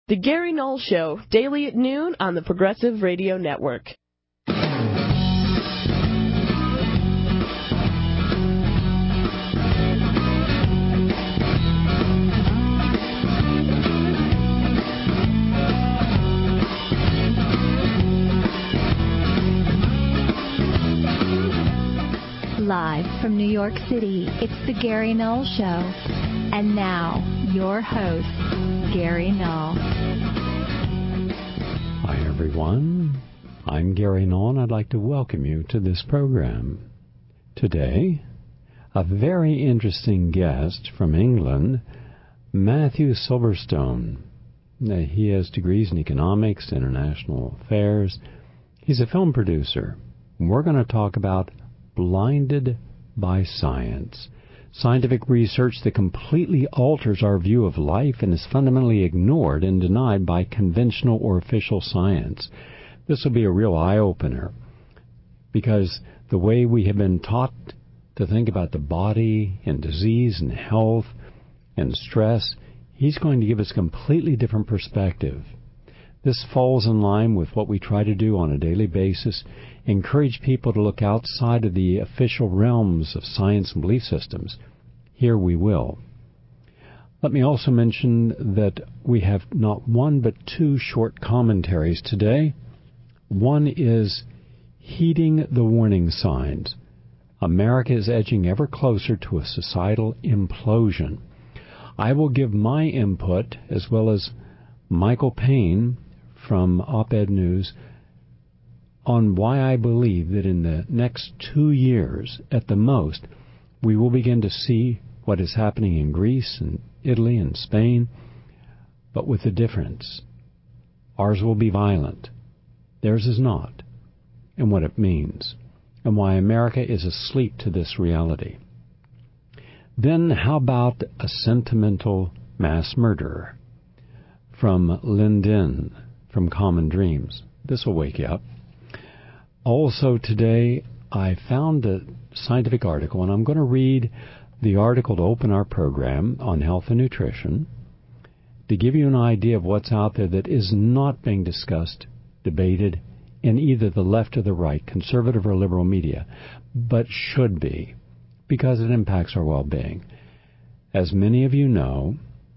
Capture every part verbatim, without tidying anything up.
The Gary Null Show, daily at noon on the Progressive Radio Network. Live from New York City, it's The Gary Null Show. And now, your host, Gary Null. Hi, everyone. I'm Gary Null, and I'd like to welcome you to this program. Today, a very interesting guest from England, Matthew Silverstone. Now, he has degrees in economics, international affairs. He's a film producer. We're going to talk about blinded by science. Scientific research that completely alters our view of life and is fundamentally ignored and denied by conventional or official science. This will be a real eye-opener because the way we have been taught to think about the body and disease and health and stress, he's going to give us a completely different perspective. This falls in line with what we try to do on a daily basis, encourage people to look outside of the official realms of science and belief systems. Here we will. Let me also mention that we have not one but two short commentaries today. One is heeding the warning signs. America is edging ever closer to a societal implosion. I will give my input as well as Michael Payne from Op-Ed News on why I believe that in the next two years, at the most, we will begin to see what is happening in Greece and Italy and Spain, but with a difference. Ours will be violent. Theirs is not, and what it means, and why America is asleep to this reality. Then how about a sentimental mass murderer from Linden, from Common Dreams? This will wake you up. Also today, I found a scientific article, and I'm going to read the article to open our program on health and nutrition to give you an idea of what's out there that is not being discussed, debated in either the left or the right, conservative or liberal media, but should be, because it impacts our well-being. As many of you know,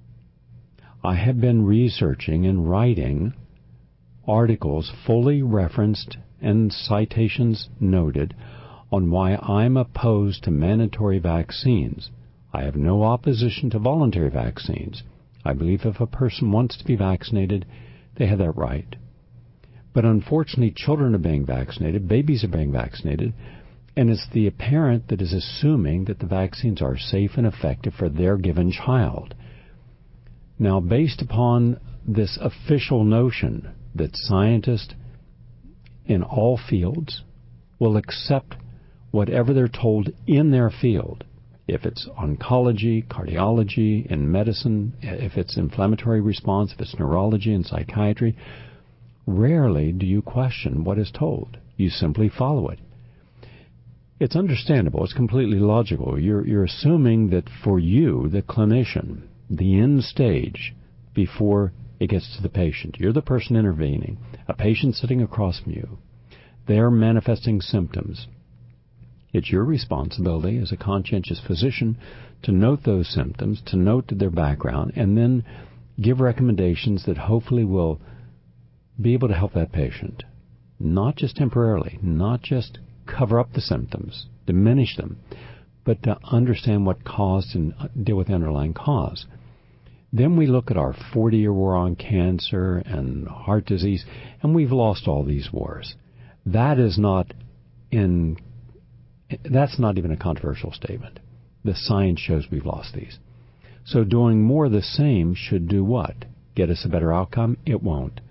I have been researching and writing articles fully referenced and citations noted on why I'm opposed to mandatory vaccines. I have no opposition to voluntary vaccines. I believe if a person wants to be vaccinated, they have that right. But unfortunately, children are being vaccinated, babies are being vaccinated, and it's the parent that is assuming that the vaccines are safe and effective for their given child. Now, based upon this official notion that scientists in all fields will accept whatever they're told in their field, if it's oncology, cardiology, and medicine, if it's inflammatory response, if it's neurology and psychiatry, rarely do you question what is told. You simply follow it. It's understandable. It's completely logical. You're, you're assuming that for you, the clinician, the end stage before it gets to the patient, you're the person intervening, a patient sitting across from you, they're manifesting symptoms. It's your responsibility as a conscientious physician to note those symptoms, to note their background, and then give recommendations that hopefully will be able to help that patient. Not just temporarily, not just cover up the symptoms, diminish them, but to understand what caused and deal with the underlying cause. Then we look at our forty-year war on cancer and heart disease, and we've lost all these wars. That is not in, that's not even a controversial statement. The science shows we've lost these. So doing more of the same should do what? Get us a better outcome? It won't.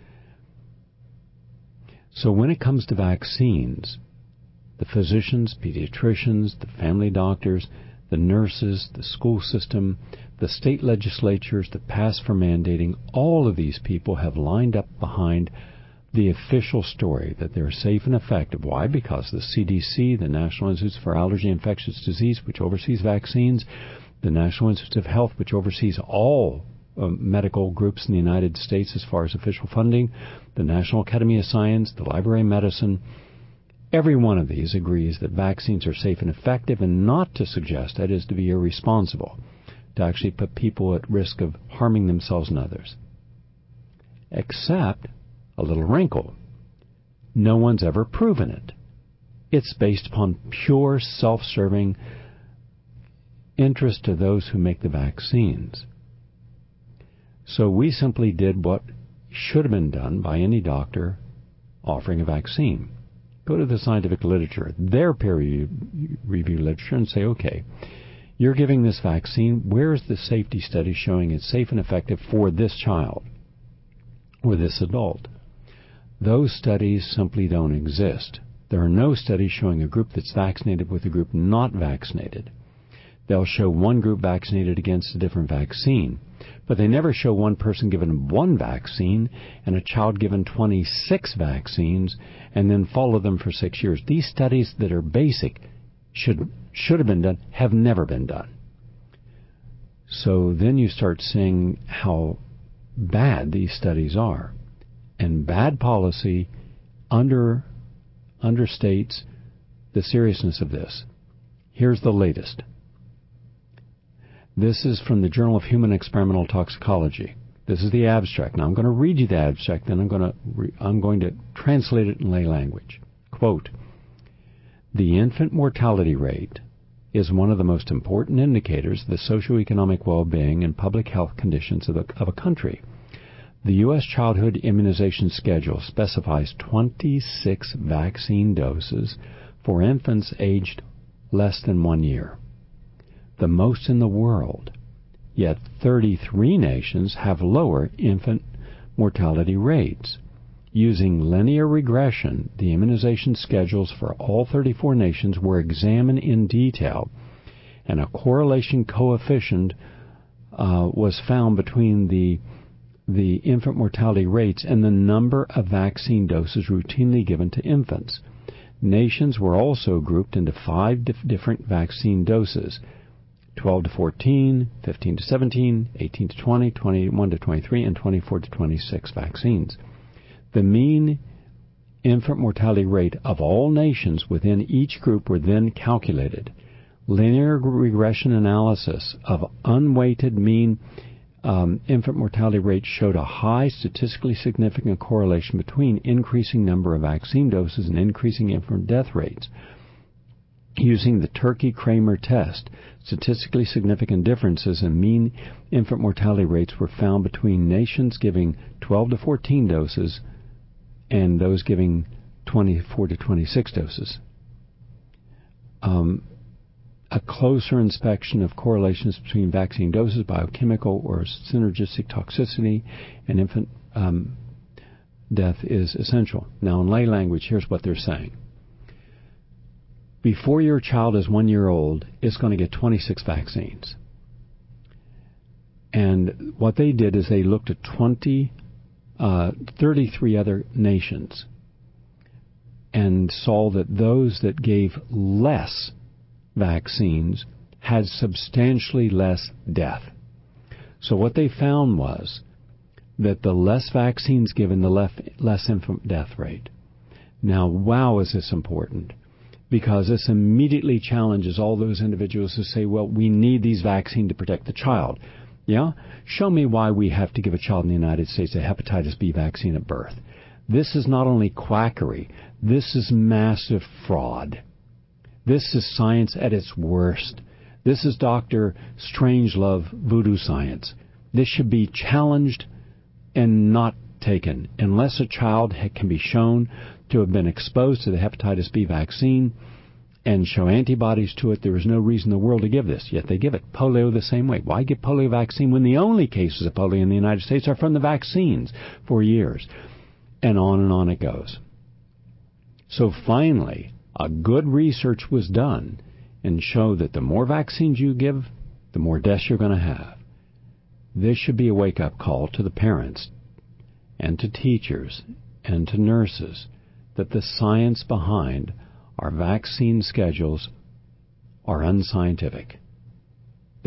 So when it comes to vaccines, the physicians, pediatricians, the family doctors, the nurses, the school system, the state legislatures that pass for mandating, all of these people have lined up behind the official story that they're safe and effective. Why? Because the C D C, the National Institute for Allergy and Infectious Disease, which oversees vaccines, the National Institute of Health, which oversees all uh, medical groups in the United States as far as official funding, the National Academy of Science, the Library of Medicine. Every one of these agrees that vaccines are safe and effective, and not to suggest, that is, to be irresponsible, to actually put people at risk of harming themselves and others. Except a little wrinkle. No one's ever proven it. It's based upon pure self-serving interest to those who make the vaccines. So we simply did what should have been done by any doctor offering a vaccine. Go to the scientific literature, their peer-reviewed literature, and say, okay, you're giving this vaccine. Where's the safety study showing it's safe and effective for this child or this adult? Those studies simply don't exist. There are no studies showing a group that's vaccinated with a group not vaccinated. They'll show one group vaccinated against a different vaccine, but they never show one person given one vaccine and a child given twenty-six vaccines and then follow them for six years. These studies that are basic should should have been done, have never been done. So then you start seeing how bad these studies are. And bad policy under understates the seriousness of this. Here's the latest. This is from the Journal of Human Experimental Toxicology. This is the abstract. Now I'm going to read you the abstract, then I'm going to re- I'm going to translate it in lay language. Quote, "The infant mortality rate is one of the most important indicators of the socioeconomic well-being and public health conditions of a, of a country. The U S childhood immunization schedule specifies twenty-six vaccine doses for infants aged less than one year, the most in the world. Yet thirty-three nations have lower infant mortality rates. Using linear regression, the immunization schedules for all thirty-four nations were examined in detail, and a correlation coefficient uh, was found between the the infant mortality rates and the number of vaccine doses routinely given to infants. Nations were also grouped into five dif- different vaccine doses: twelve to fourteen, fifteen to seventeen, eighteen to twenty, twenty-one to twenty-three, and twenty-four to twenty-six vaccines. The mean infant mortality rate of all nations within each group were then calculated. Linear regression analysis of unweighted mean um, infant mortality rates showed a high statistically significant correlation between increasing number of vaccine doses and increasing infant death rates. Using the Turkey-Kramer test, statistically significant differences in mean infant mortality rates were found between nations giving twelve to fourteen doses and those giving twenty-four to twenty-six doses. Um, a closer inspection of correlations between vaccine doses, biochemical or synergistic toxicity, and infant um, death is essential. Now, in lay language, here's what they're saying. Before your child is one year old, it's going to get twenty-six vaccines. And what they did is they looked at twenty, uh, thirty-three other nations and saw that those that gave less vaccines had substantially less death. So what they found was that the less vaccines given, the less, less infant death rate. Now, wow, is this important? Because this immediately challenges all those individuals who say, well, we need these vaccines to protect the child. Yeah? Show me why we have to give a child in the United States a hepatitis B vaccine at birth. This is not only quackery, this is massive fraud. This is science at its worst. This is Doctor Strangelove voodoo science. This should be challenged and not taken unless a child can be shown to have been exposed to the hepatitis B vaccine and show antibodies to it. There is no reason in the world to give this, yet they give it. Polio the same way. Why give polio vaccine when the only cases of polio in the United States are from the vaccines for years? And on and on it goes. So finally, a good research was done and showed that the more vaccines you give, the more deaths you're going to have. This should be a wake-up call to the parents and to teachers and to nurses that the science behind our vaccine schedules are unscientific.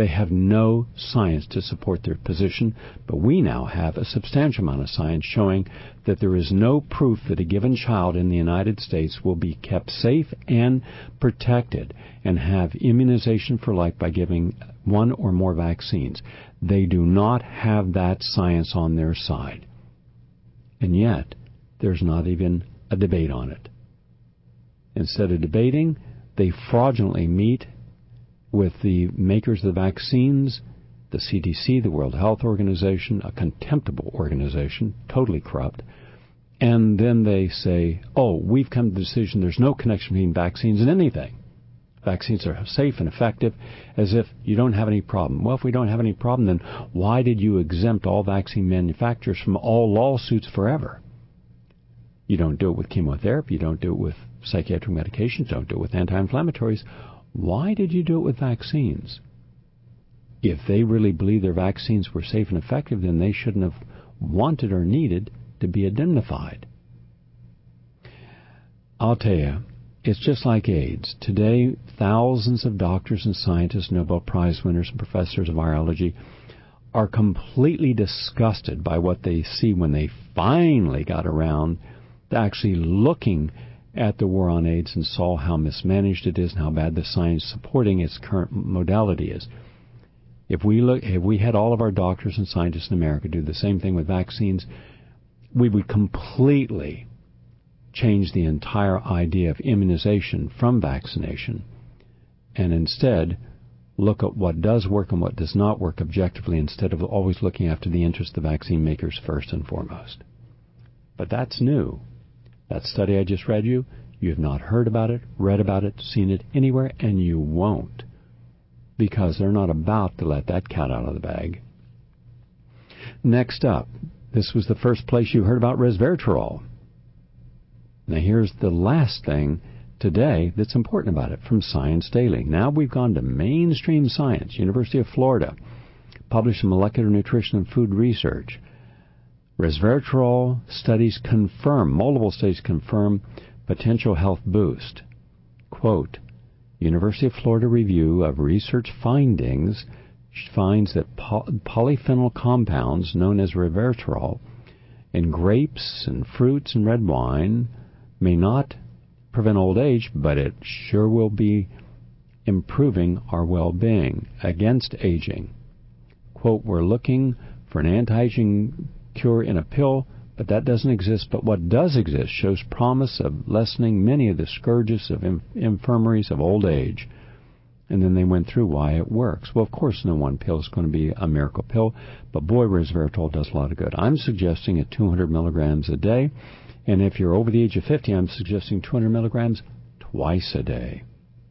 They have no science to support their position, but we now have a substantial amount of science showing that there is no proof that a given child in the United States will be kept safe and protected and have immunization for life by giving one or more vaccines. They do not have that science on their side. And yet, there's not even a debate on it. Instead of debating, they fraudulently meet with the makers of the vaccines, the C D C, the World Health Organization, a contemptible organization, totally corrupt, and then they say, oh, we've come to the decision there's no connection between vaccines and anything. Vaccines are safe and effective, as if you don't have any problem. Well, if we don't have any problem, then why did you exempt all vaccine manufacturers from all lawsuits forever? You don't do it with chemotherapy, you don't do it with psychiatric medications, don't do it with anti-inflammatories. Why did you do it with vaccines? If they really believed their vaccines were safe and effective, then they shouldn't have wanted or needed to be indemnified. I'll tell you, it's just like AIDS. Today, thousands of doctors and scientists, Nobel Prize winners and professors of virology are completely disgusted by what they see when they finally got around to actually looking at the war on AIDS and saw how mismanaged it is and how bad the science supporting its current modality is. If we look, if we had all of our doctors and scientists in America do the same thing with vaccines, we would completely change the entire idea of immunization from vaccination, and instead look at what does work and what does not work objectively, instead of always looking after the interest of the vaccine makers first and foremost. But that's new. That study I just read you, you have not heard about it, read about it, seen it anywhere, and you won't, because they're not about to let that cat out of the bag. Next up, this was the first place you heard about resveratrol. Now here's the last thing today that's important about it from Science Daily. Now we've gone to mainstream science. University of Florida published in Molecular Nutrition and Food Research. Resveratrol studies confirm, multiple studies confirm potential health boost. Quote, University of Florida review of research findings finds that polyphenol compounds known as resveratrol in grapes and fruits and red wine may not prevent old age, but it sure will be improving our well-being against aging. Quote, we're looking for an anti-aging cure in a pill, but that doesn't exist. But what does exist shows promise of lessening many of the scourges of inf- infirmaries of old age. And then they went through why it works. Well, of course, no one pill is going to be a miracle pill, but boy, resveratrol does a lot of good. I'm suggesting at two hundred milligrams a day, and if you're over the age of fifty, I'm suggesting two hundred milligrams twice a day.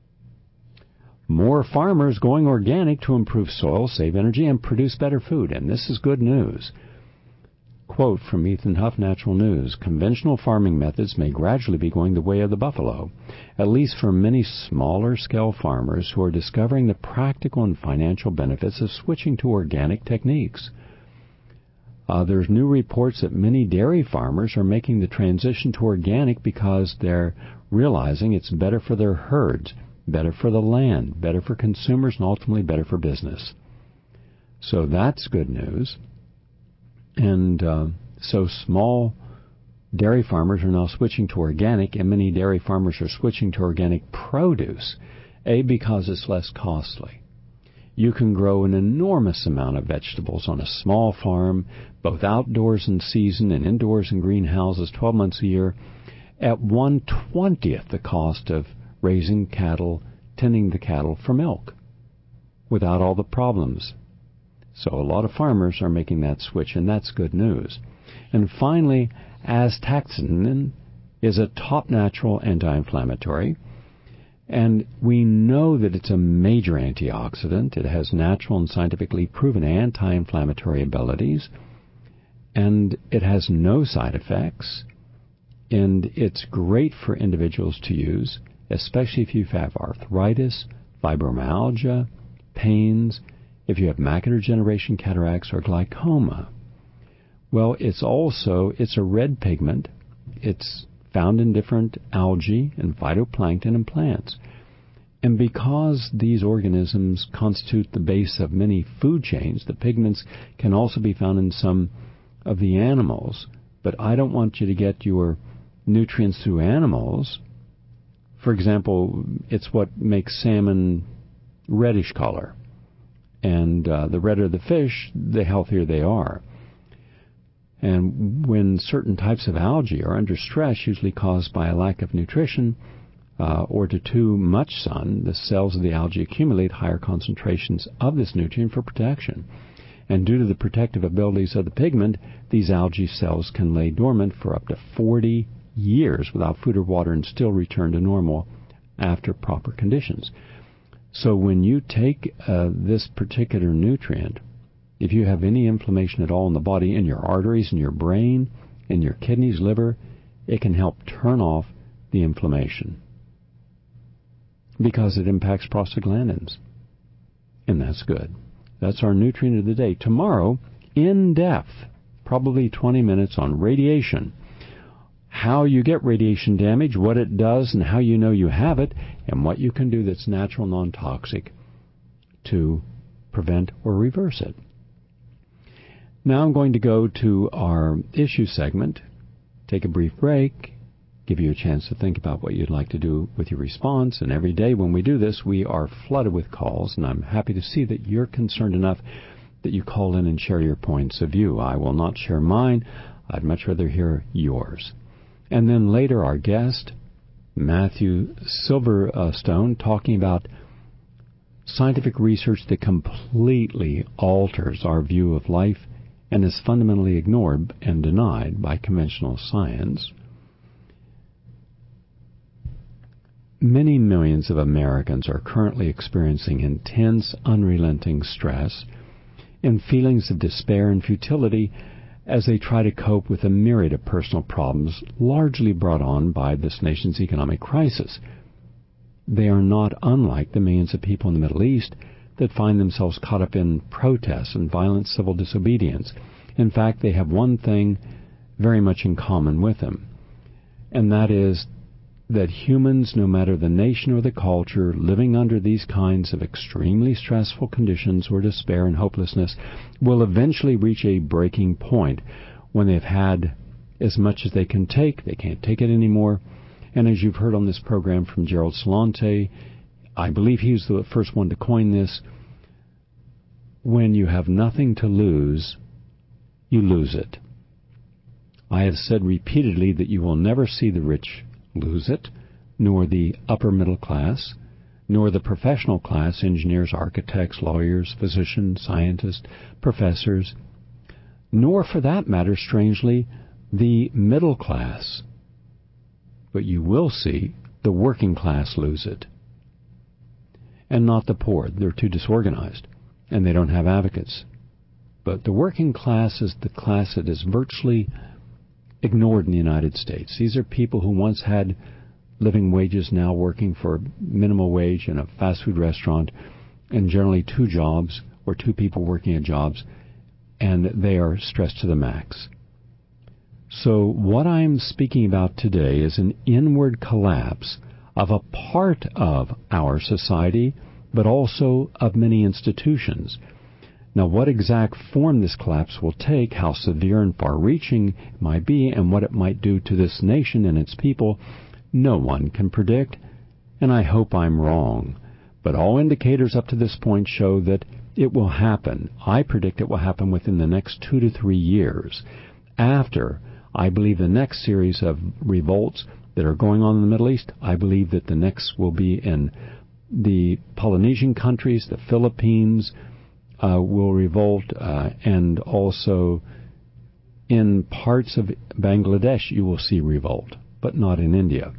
More farmers going organic to improve soil, save energy, and produce better food, and this is good news. Quote from Ethan Huff, Natural News, conventional farming methods may gradually be going the way of the buffalo, at least for many smaller-scale farmers who are discovering the practical and financial benefits of switching to organic techniques. Uh, there's new reports that many dairy farmers are making the transition to organic because they're realizing it's better for their herds, better for the land, better for consumers, and ultimately better for business. So that's good news. And uh, so small dairy farmers are now switching to organic, and many dairy farmers are switching to organic produce, A, because it's less costly. You can grow an enormous amount of vegetables on a small farm, both outdoors in season and indoors in greenhouses twelve months a year, at one twentieth the cost of raising cattle, tending the cattle for milk, without all the problems. So a lot of farmers are making that switch, and that's good news. And finally, astaxanthin is a top natural anti-inflammatory, and we know that it's a major antioxidant. It has natural and scientifically proven anti-inflammatory abilities, and it has no side effects, and it's great for individuals to use, especially if you have arthritis, fibromyalgia, pains, if you have macular degeneration, cataracts, or glaucoma. Well, it's also, it's a red pigment. It's found in different algae and phytoplankton and plants. And because these organisms constitute the base of many food chains, the pigments can also be found in some of the animals. But I don't want you to get your nutrients through animals. For example, it's what makes salmon reddish color. And uh, the redder the fish, the healthier they are. And when certain types of algae are under stress, usually caused by a lack of nutrition uh, or to too much sun, the cells of the algae accumulate higher concentrations of this nutrient for protection. And due to the protective abilities of the pigment, these algae cells can lay dormant for up to forty years without food or water and still return to normal after proper conditions. So when you take uh, this particular nutrient, if you have any inflammation at all in the body, in your arteries, in your brain, in your kidneys, liver, it can help turn off the inflammation because it impacts prostaglandins. And that's good. That's our nutrient of the day. Tomorrow, in depth, probably twenty minutes on radiation. How you get radiation damage, what it does, and how you know you have it, and what you can do that's natural, non-toxic to prevent or reverse it. Now I'm going to go to our issue segment, take a brief break, give you a chance to think about what you'd like to do with your response. And every day when we do this, we are flooded with calls, and I'm happy to see that you're concerned enough that you call in and share your points of view. I will not share mine. I'd much rather hear yours. And then later, our guest, Matthew Silverstone, talking about scientific research that completely alters our view of life and is fundamentally ignored and denied by conventional science. Many millions of Americans are currently experiencing intense, unrelenting stress and feelings of despair and futility as they try to cope with a myriad of personal problems largely brought on by this nation's economic crisis. They are not unlike the millions of people in the Middle East that find themselves caught up in protests and violent civil disobedience. In fact, they have one thing very much in common with them, and that is that humans, no matter the nation or the culture, living under these kinds of extremely stressful conditions where despair and hopelessness will eventually reach a breaking point when they've had as much as they can take. They can't take it anymore. And as you've heard on this program from Gerald Celente, I believe he was the first one to coin this, when you have nothing to lose, you lose it. I have said repeatedly that you will never see the rich lose it, nor the upper middle class, nor the professional class, engineers, architects, lawyers, physicians, scientists, professors, nor, for that matter, strangely, the middle class. But you will see the working class lose it, and not the poor. They're too disorganized, and they don't have advocates. But the working class is the class that is virtually ignored in the United States. These are people who once had living wages, now working for minimal wage in a fast food restaurant, and generally two jobs or two people working at jobs, and they are stressed to the max. So what I'm speaking about today is an inward collapse of a part of our society, but also of many institutions. Now, what exact form this collapse will take, how severe and far-reaching it might be, and what it might do to this nation and its people, no one can predict, and I hope I'm wrong. But all indicators up to this point show that it will happen. I predict it will happen within the next two to three years. After, I believe, the next series of revolts that are going on in the Middle East, I believe that the next will be in the Polynesian countries, the Philippines, Uh, will revolt, uh, and also in parts of Bangladesh you will see revolt, but not in India.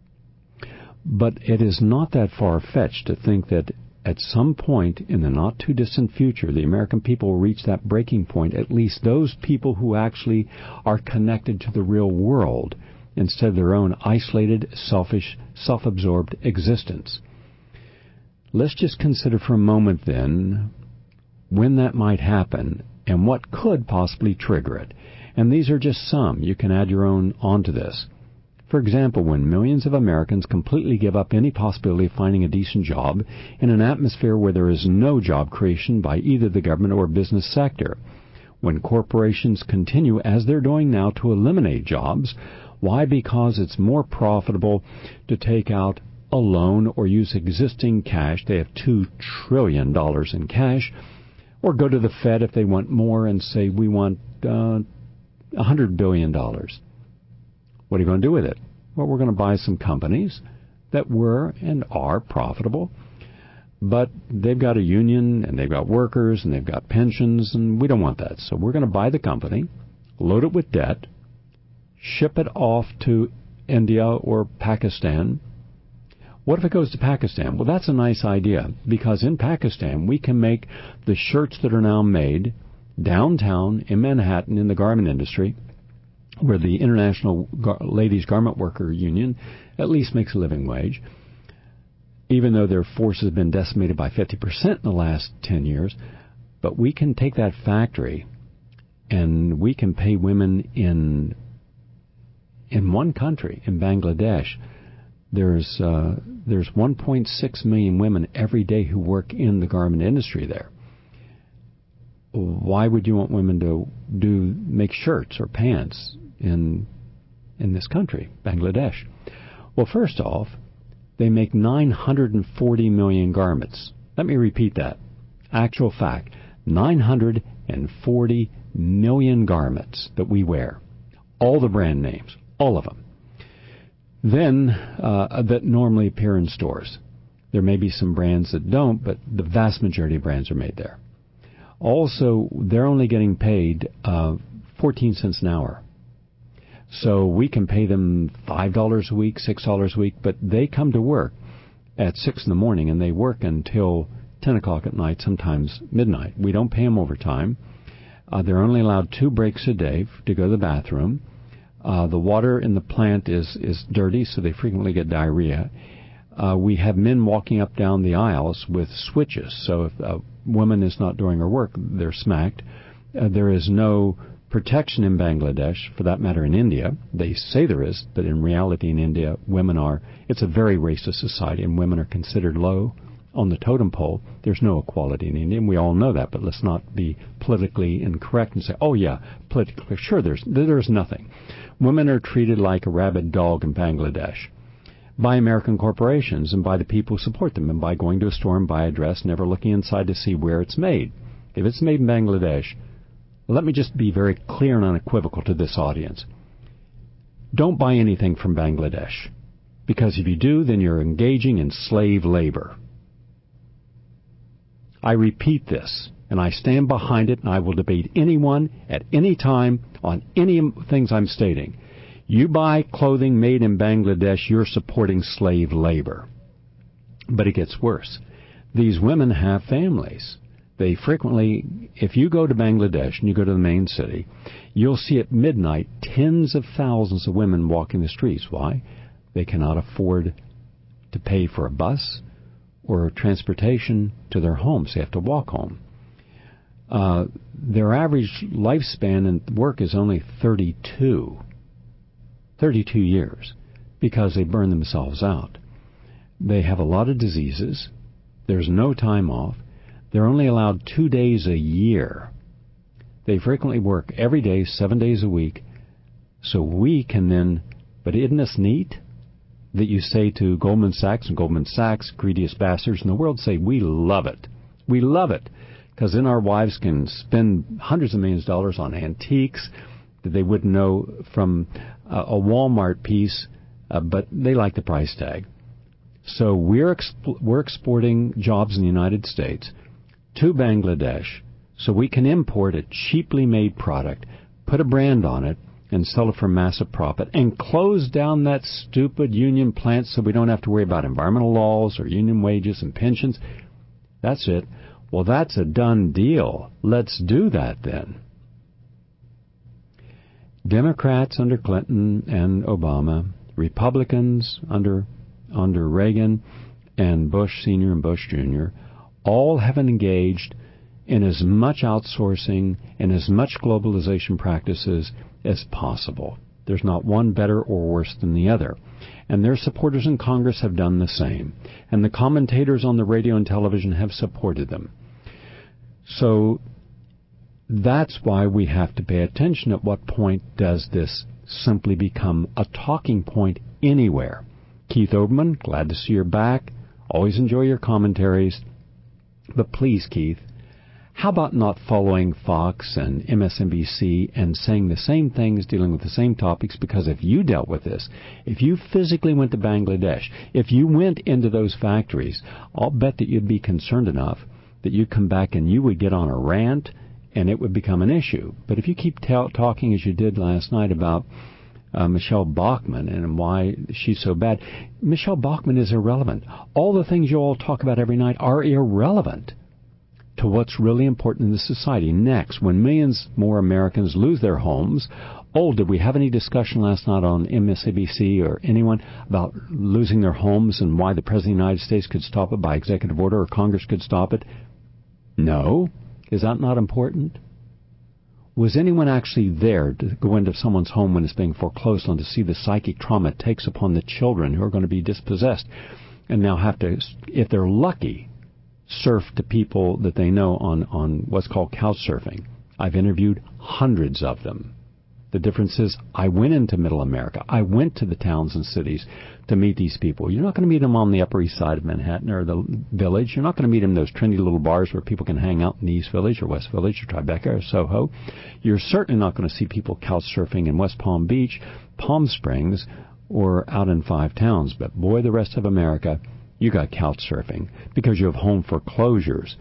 But it is not that far-fetched to think that at some point in the not-too-distant future, the American people will reach that breaking point, at least those people who actually are connected to the real world instead of their own isolated, selfish, self-absorbed existence. Let's just consider for a moment then when that might happen and what could possibly trigger it. And these are just some. You can add your own onto this. For example, when millions of Americans completely give up any possibility of finding a decent job in an atmosphere where there is no job creation by either the government or business sector. When corporations continue, as they're doing now, to eliminate jobs. Why? Because it's more profitable to take out a loan or use existing cash. They have two trillion dollars in cash. Or go to the Fed if they want more and say, we want uh, one hundred billion dollars. What are you going to do with it? Well, we're going to buy some companies that were and are profitable, but they've got a union and they've got workers and they've got pensions, and we don't want that. So we're going to buy the company, load it with debt, ship it off to India or Pakistan. What if it goes to Pakistan? Well, that's a nice idea, because in Pakistan we can make the shirts that are now made downtown in Manhattan in the garment industry, where the International Gar- Ladies Garment Worker Union at least makes a living wage, even though their force has been decimated by fifty percent in the last ten years. But we can take that factory and we can pay women in in one country, in Bangladesh. There's uh, there's one point six million women every day who work in the garment industry there. Why would you want women to do make shirts or pants in in this country, Bangladesh? Well, first off, they make nine hundred forty million garments. Let me repeat that. Actual fact, nine hundred forty million garments that we wear. All the brand names, all of them. Then, uh, that normally appear in stores. There may be some brands that don't, but the vast majority of brands are made there. Also, they're only getting paid uh, fourteen cents an hour. So we can pay them five dollars a week, six dollars a week, but they come to work at six in the morning and they work until ten o'clock at night, sometimes midnight. We don't pay them overtime. Uh, they're only allowed two breaks a day to go to the bathroom. Uh, the water in the plant is, is dirty, so they frequently get diarrhea. Uh, we have men walking up down the aisles with switches, so if a woman is not doing her work, they're smacked. Uh, there is no protection in Bangladesh, for that matter in India. They say there is, but in reality in India, women are, it's a very racist society, and women are considered low on the totem pole. There's no equality in India, and we all know that, but let's not be politically incorrect and say, oh yeah, politically, sure, there's there's nothing. Women are treated like a rabid dog in Bangladesh by American corporations and by the people who support them, and by going to a store and buy a dress, never looking inside to see where it's made. If it's made in Bangladesh, let me just be very clear and unequivocal to this audience. Don't buy anything from Bangladesh, because if you do, then you're engaging in slave labor. I repeat this, and I stand behind it, and I will debate anyone at any time on any things I'm stating. You buy clothing made in Bangladesh, you're supporting slave labor. But it gets worse. These women have families. They frequently, if you go to Bangladesh and you go to the main city, you'll see at midnight tens of thousands of women walking the streets. Why? They cannot afford to pay for a bus or transportation to their homes. They have to walk home. Uh, their average lifespan in work is only thirty-two. thirty-two years, because they burn themselves out. They have a lot of diseases. There's no time off. They're only allowed two days a year. They frequently work every day, seven days a week. So we can then, but isn't this neat that you say to Goldman Sachs, and Goldman Sachs, greediest bastards in the world, say, we love it. We love it. Because then our wives can spend hundreds of millions of dollars on antiques that they wouldn't know from a, a Walmart piece, uh, but they like the price tag. So we're exp- we're exporting jobs in the United States to Bangladesh so we can import a cheaply made product, put a brand on it, and sell it for massive profit, and close down that stupid union plant so we don't have to worry about environmental laws or union wages and pensions. That's it. Well, that's a done deal. Let's do that then. Democrats under Clinton and Obama, Republicans under under Reagan and Bush Senior and Bush Junior, all have engaged in as much outsourcing and as much globalization practices as possible. There's not one better or worse than the other. And their supporters in Congress have done the same. And the commentators on the radio and television have supported them. So that's why we have to pay attention. At what point does this simply become a talking point anywhere? Keith Olbermann, glad to see you're back. Always enjoy your commentaries. But please, Keith, how about not following Fox and M S N B C and saying the same things, dealing with the same topics? Because if you dealt with this, if you physically went to Bangladesh, if you went into those factories, I'll bet that you'd be concerned enough that you'd come back and you would get on a rant and it would become an issue. But if you keep ta- talking as you did last night about uh, Michelle Bachmann and why she's so bad, Michelle Bachmann is irrelevant. All the things you all talk about every night are irrelevant to what's really important in the society. Next, when millions more Americans lose their homes, oh, did we have any discussion last night on M S N B C or anyone about losing their homes and why the President of the United States could stop it by executive order or Congress could stop it? No. Is that not important? Was anyone actually there to go into someone's home when it's being foreclosed on to see the psychic trauma it takes upon the children who are going to be dispossessed and now have to, if they're lucky, surf to people that they know on, on what's called couch surfing? I've interviewed hundreds of them. The difference is I went into middle America. I went to the towns and cities to meet these people. You're not going to meet them on the Upper East Side of Manhattan or the Village. You're not going to meet them in those trendy little bars where people can hang out in the East Village or West Village or Tribeca or Soho. You're certainly not going to see people couch surfing in West Palm Beach, Palm Springs, or out in Five Towns. But boy, the rest of America, you got couch surfing because you have home foreclosures.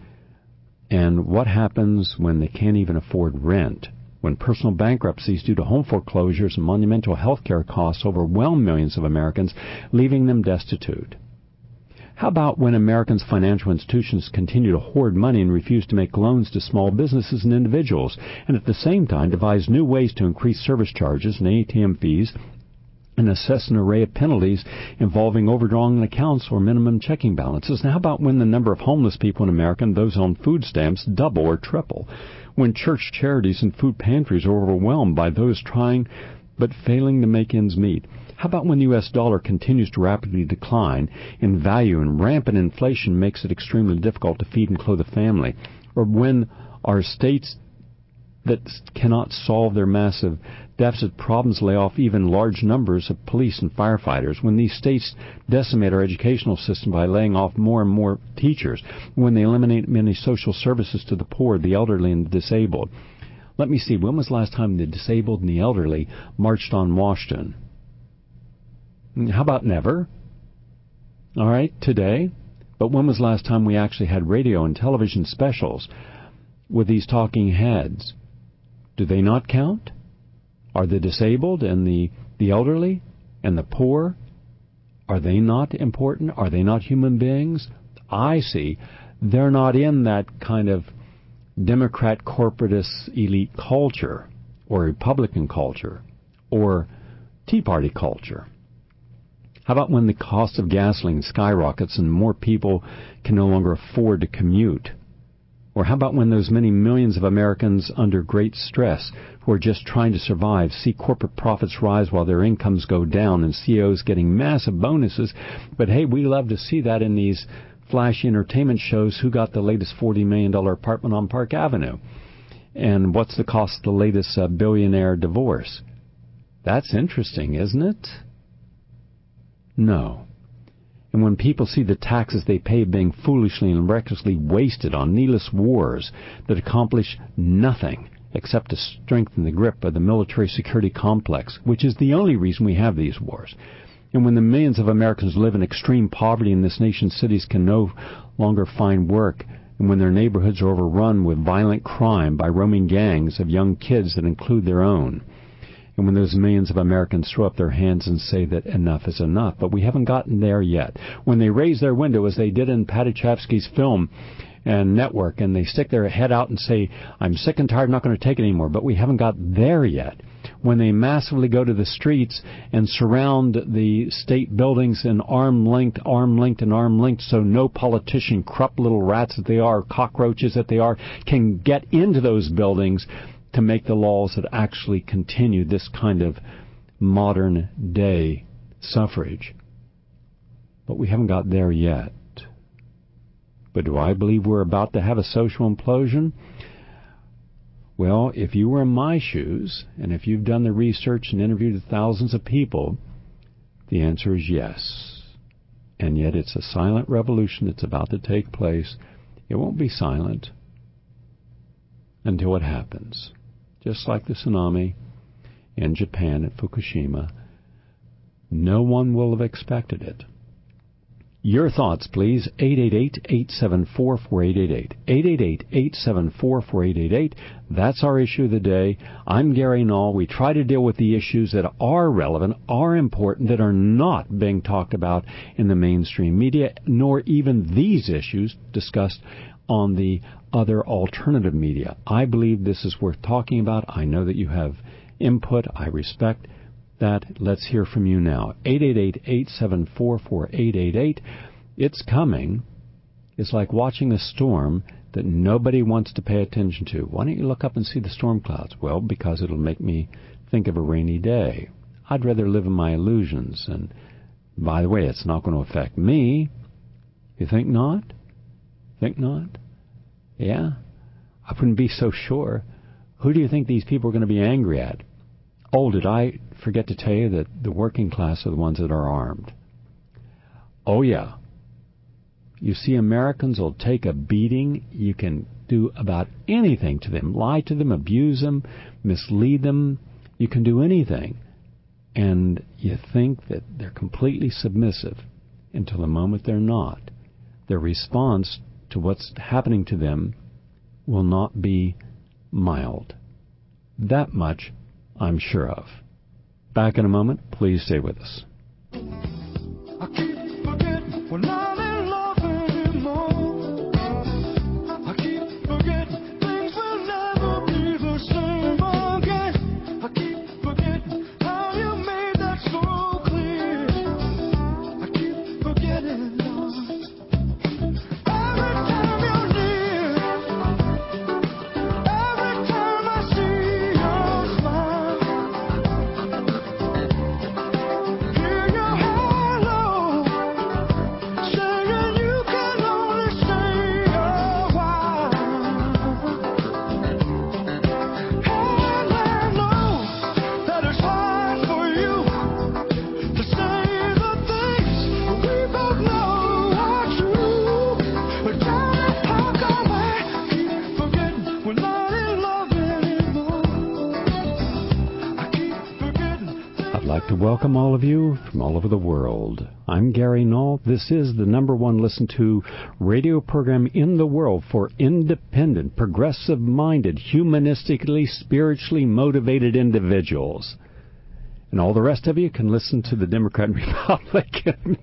And what happens when they can't even afford rent? When personal bankruptcies due to home foreclosures and monumental health care costs overwhelm millions of Americans, leaving them destitute? How about when Americans' financial institutions continue to hoard money and refuse to make loans to small businesses and individuals, and at the same time devise new ways to increase service charges and A T M fees and assess an array of penalties involving overdrawn accounts or minimum checking balances? And how about when the number of homeless people in America and those on food stamps double or triple? When church charities and food pantries are overwhelmed by those trying but failing to make ends meet? How about when the U S dollar continues to rapidly decline in value and rampant inflation makes it extremely difficult to feed and clothe a family? Or when our states that cannot solve their massive deficit problems lay off even large numbers of police and firefighters, when these states decimate our educational system by laying off more and more teachers, when they eliminate many social services to the poor, the elderly, and the disabled? Let me see, when was the last time the disabled and the elderly marched on Washington? How about never? All right, today. But when was the last time we actually had radio and television specials with these talking heads? Do they not count? Are the disabled and the, the elderly and the poor, are they not important? Are they not human beings? I see. They're not in that kind of Democrat corporatist elite culture or Republican culture or Tea Party culture. How about when the cost of gasoline skyrockets and more people can no longer afford to commute? Or how about when those many millions of Americans under great stress who are just trying to survive see corporate profits rise while their incomes go down and C E Os getting massive bonuses? But hey, we love to see that in these flashy entertainment shows. Who got the latest forty million dollars apartment on Park Avenue? And what's the cost of the latest uh, billionaire divorce? That's interesting, isn't it? No. And when people see the taxes they pay being foolishly and recklessly wasted on needless wars that accomplish nothing except to strengthen the grip of the military security complex, which is the only reason we have these wars, and when the millions of Americans live in extreme poverty in this nation's cities can no longer find work, and when their neighborhoods are overrun with violent crime by roaming gangs of young kids that include their own, and when those millions of Americans throw up their hands and say that enough is enough. But we haven't gotten there yet. When they raise their window, as they did in Patty Chapsky's film and Network, and they stick their head out and say, I'm sick and tired, not going to take it anymore. But we haven't got there yet. When they massively go to the streets and surround the state buildings in arm length, arm length, and arm length, so no politician, corrupt little rats that they are, cockroaches that they are, can get into those buildings to make the laws that actually continue this kind of modern-day suffrage. But we haven't got there yet. But do I believe we're about to have a social implosion? Well, if you were in my shoes, and if you've done the research and interviewed thousands of people, the answer is yes. And yet it's a silent revolution that's about to take place. It won't be silent until it happens. Just like the tsunami in Japan at Fukushima. No one will have expected it. Your thoughts, please. eight eight eight, eight seven four, four eight eight eight. eight eight eight, eight seven four, four eight eight eight. That's our issue of the day. I'm Gary Null. We try to deal with the issues that are relevant, are important, that are not being talked about in the mainstream media, nor even these issues discussed on the other alternative media. I believe this is worth talking about. I know that you have input. I respect that. Let's hear from you now. eight eight eight, eight seven four, four eight eight eight. It's coming. It's like watching a storm that nobody wants to pay attention to. Why don't you look up and see the storm clouds? Well, because it'll make me think of a rainy day. I'd rather live in my illusions. And by the way, it's not going to affect me. You think not? Think not? Yeah? I wouldn't be so sure. Who do you think these people are going to be angry at? Oh, did I forget to tell you that the working class are the ones that are armed? Oh, yeah. You see, Americans will take a beating. You can do about anything to them. Lie to them, abuse them, mislead them. You can do anything. And you think that they're completely submissive until the moment they're not. Their response to what's happening to them will not be mild. That much I'm sure of. Back in a moment. Please stay with us. I keep forgetting we're not in love anymore. I keep forgetting things will never be the same again. I keep forgetting how you made that so clear. I keep forgetting, Lord. Every time you're near, every time I see your smile, hear your hello, saying you can only stay a while. And I know that it's hard for you to say the things we both know are true. But don't talk away, keep forgetting we're not in love anymore. I keep forgetting. I'd like to welcome all of you from all over the world. I'm Gary Null. This is the number one listened to radio program in the world for independent, progressive-minded, humanistically, spiritually motivated individuals. And all the rest of you can listen to the Democrat and Republican.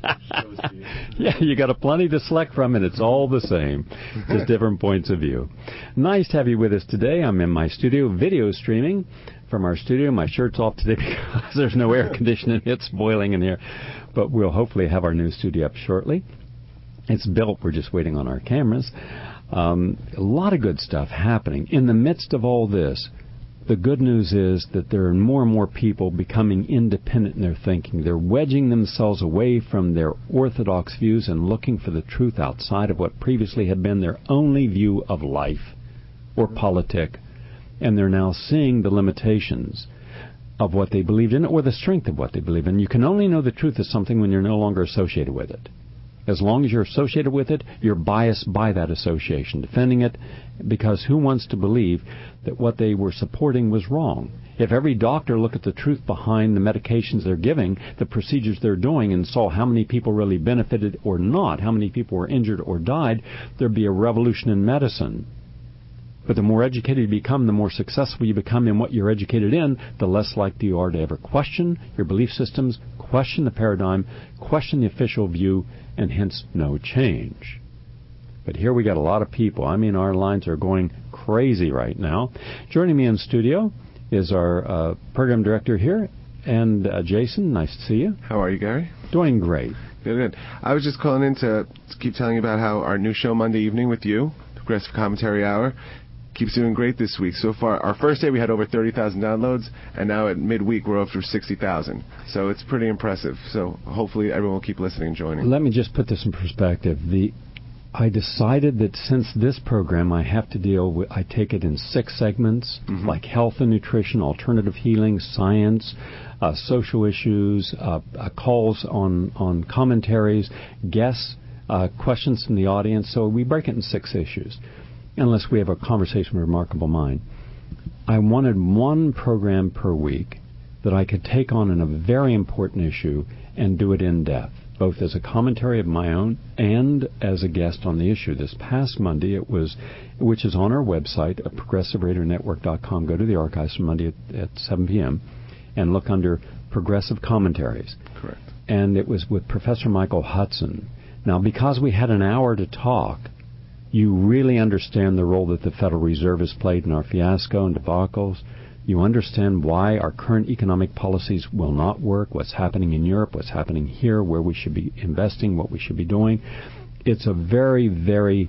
Yeah, you got a plenty to select from, and it's all the same. Just different points of view. Nice to have you with us today. I'm in my studio, video streaming from our studio. My shirt's off today because there's no air conditioning. It's boiling in here. But we'll hopefully have our new studio up shortly. It's built. We're just waiting on our cameras. Um, a lot of good stuff happening. In the midst of all this, the good news is that there are more and more people becoming independent in their thinking. They're wedging themselves away from their orthodox views and looking for the truth outside of what previously had been their only view of life or politic. And they're now seeing the limitations of what they believed in or the strength of what they believe in. You can only know the truth of something when you're no longer associated with it. As long as you're associated with it, you're biased by that association, defending it, because who wants to believe that what they were supporting was wrong? If every doctor looked at the truth behind the medications they're giving, the procedures they're doing, and saw how many people really benefited or not, how many people were injured or died, there'd be a revolution in medicine. But the more educated you become, the more successful you become in what you're educated in, the less likely you are to ever question your belief systems, question the paradigm, question the official view, and hence no change. But here we got a lot of people. I mean, our lines are going crazy right now. Joining me in studio is our uh, program director here, and uh, Jason. Nice to see you. How are you, Gary? Doing great. Good, good. I was just calling in to keep telling you about how our new show Monday evening with you, the Progressive Commentary Hour, keeps doing great this week. So far, our first day we had over thirty thousand downloads, and now at midweek we're over sixty thousand. So it's pretty impressive. So hopefully everyone will keep listening and joining. Let me just put this in perspective. The I decided that since this program I have to deal with, I take it in six segments, mm-hmm. like health and nutrition, alternative healing, science, uh, social issues, uh, uh, calls on, on commentaries, guests, uh, questions from the audience. So we break it in six issues, unless we have a conversation with a remarkable mind. I wanted one program per week that I could take on in a very important issue and do it in depth, both as a commentary of my own and as a guest on the issue. This past Monday, it was, which is on our website, at progressive radio network dot com. Go to the archives from Monday at, at seven p.m. and look under Progressive Commentaries. Correct. And it was with Professor Michael Hudson. Now, because we had an hour to talk, you really understand the role that the Federal Reserve has played in our fiasco and debacles. You understand why our current economic policies will not work, what's happening in Europe, what's happening here, where we should be investing, what we should be doing. It's a very, very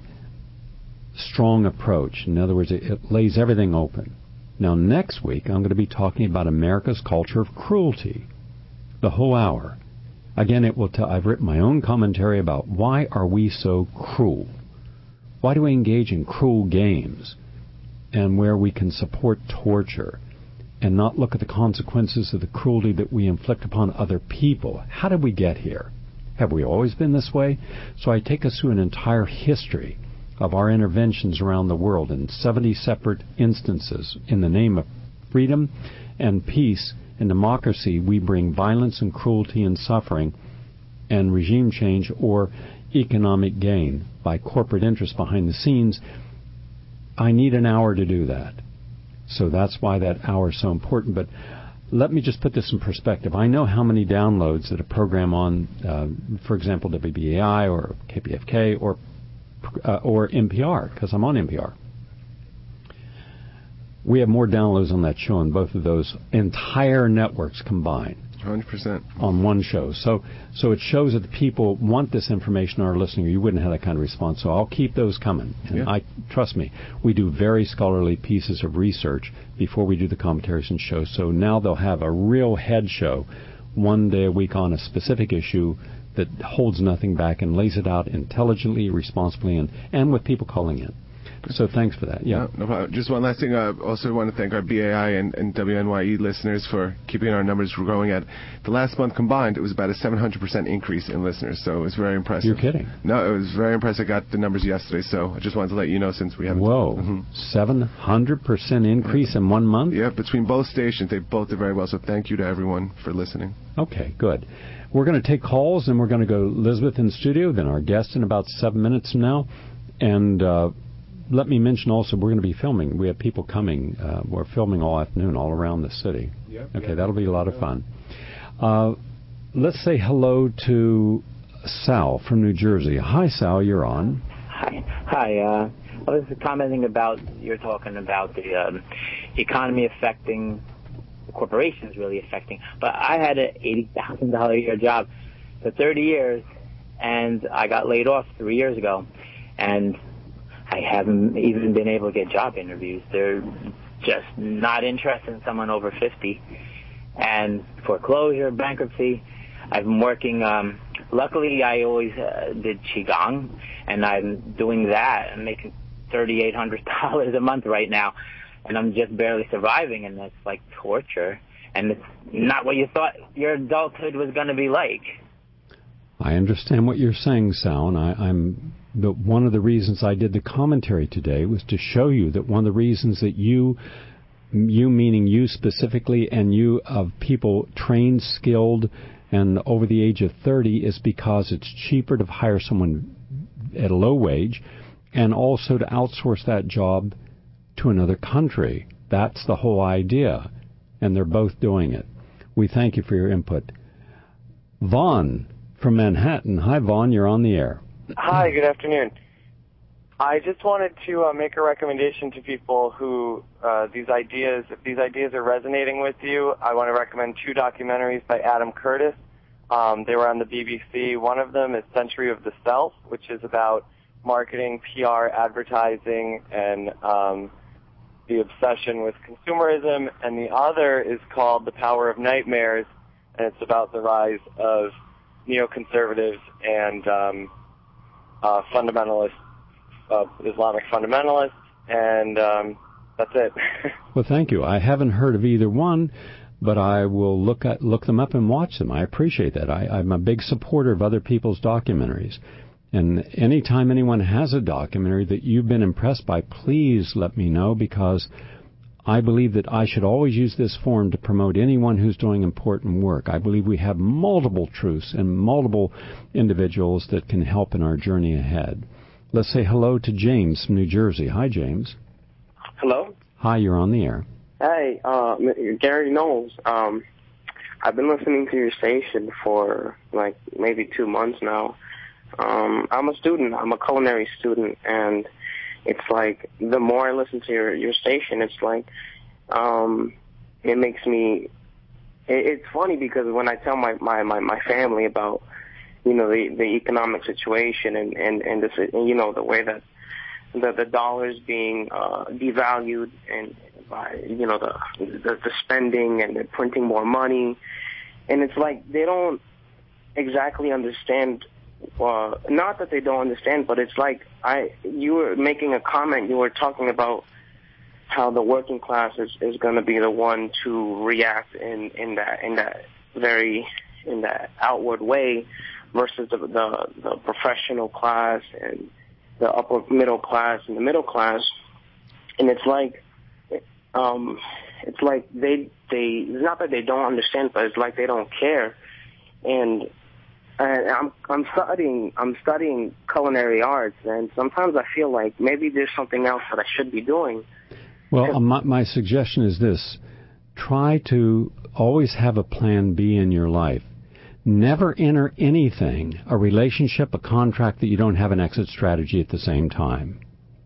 strong approach. In other words, it, it lays everything open. Now, next week, I'm going to be talking about America's culture of cruelty, the whole hour. Again, it will tell, I've written my own commentary about why are we so cruel? Why do we engage in cruel games and where we can support torture and not look at the consequences of the cruelty that we inflict upon other people? How did we get here? Have we always been this way? So I take us through an entire history of our interventions around the world in seventy separate instances. In the name of freedom and peace and democracy, we bring violence and cruelty and suffering and regime change or economic gain by corporate interests behind the scenes. I need an hour to do that. So that's why that hour is so important. But let me just put this in perspective. I know how many downloads that a program on, uh, for example, W B A I or K P F K or uh, or N P R, because I'm on N P R. We have more downloads on that show than both of those entire networks combined. one hundred percent. On one show. So so it shows that the people want this information or are listening, or you wouldn't have that kind of response. So I'll keep those coming. And yeah. I trust me, we do very scholarly pieces of research before we do the commentaries and shows. So now they'll have a real head show one day a week on a specific issue that holds nothing back and lays it out intelligently, responsibly, and, and with people calling in. So thanks for that. Yeah. No, no problem. Just one last thing. I uh, also want to thank our B A I and, and W N Y E listeners for keeping our numbers growing. At the last month combined, it was about a seven hundred percent increase in listeners. So it was very impressive. You're kidding. No, it was very impressive. I got the numbers yesterday, so I just wanted to let you know since we haven't. Whoa. Mm-hmm. seven hundred percent increase in one month? Yeah, between both stations. They both did very well. So thank you to everyone for listening. Okay, good. We're going to take calls, and we're going to go Elizabeth in studio, then our guest in about seven minutes from now. And, uh, let me mention also, we're going to be filming. We have people coming. Uh, we're filming all afternoon all around the city. Yep, okay, yep. That'll be a lot of fun. Uh, let's say hello to Sal from New Jersey. Hi, Sal, you're on. Hi. Hi. Uh, I was commenting about, you're talking about the um, economy affecting, the corporations really affecting. But I had an eighty thousand dollars a year job for thirty years, and I got laid off three years ago. And I haven't even been able to get job interviews. They're just not interested in someone over fifty. And foreclosure, bankruptcy, I've been working, um, luckily I always uh, did Qigong, and I'm doing that. I'm making three thousand eight hundred dollars a month right now, and I'm just barely surviving, and it's like torture. And it's not what you thought your adulthood was going to be like. I understand what you're saying, Sal, and I, I'm... The, one of the reasons I did the commentary today was to show you that one of the reasons that you, you meaning you specifically, and you of people trained, skilled, and over the age of thirty is because it's cheaper to hire someone at a low wage and also to outsource that job to another country. That's the whole idea, and they're both doing it. We thank you for your input. Vaughn from Manhattan. Hi, Vaughn, you're on the air. Hi, good afternoon. I just wanted to uh, make a recommendation to people who uh, these ideas, if these ideas are resonating with you, I want to recommend two documentaries by Adam Curtis. Um, they were on the B B C. One of them is Century of the Self, which is about marketing, P R, advertising, and um, The Obsession with Consumerism, and the other is called The Power of Nightmares, and it's about the rise of neoconservatives and um, uh, fundamentalists, uh, Islamic fundamentalists, and um, that's it. Well, thank you. I haven't heard of either one, but I will look at, look them up and watch them. I appreciate that. I, I'm a big supporter of other people's documentaries. And anytime anyone has a documentary that you've been impressed by, please let me know, because I believe that I should always use this forum to promote anyone who's doing important work. I believe we have multiple truths and multiple individuals that can help in our journey ahead. Let's say hello to James from New Jersey. Hi, James. Hello? Hi, you're on the air. Hey, uh, Gary Knowles. Um, I've been listening to your station for like maybe two months now. Um, I'm a student. I'm a culinary student, and it's like the more I listen to your, your station, it's like um, it makes me. It, it's funny because when I tell my, my, my, my family about you know the, the economic situation and and and this you know the way that the the dollar is being uh, devalued and by you know the, the the spending and the printing more money, and it's like they don't exactly understand. Uh, not that they don't understand, but it's like I. You were making a comment. You were talking about how the working class is, is going to be the one to react in, in that in that very in that outward way, versus the, the the professional class and the upper middle class and the middle class. And it's like, um, it's like they they. It's not that they don't understand, but it's like they don't care. And And I'm I'm studying I'm studying culinary arts, and sometimes I feel like maybe there's something else that I should be doing. Well, my, my suggestion is this: try to always have a plan B in your life. Never enter anything, a relationship, a contract, that you don't have an exit strategy at the same time.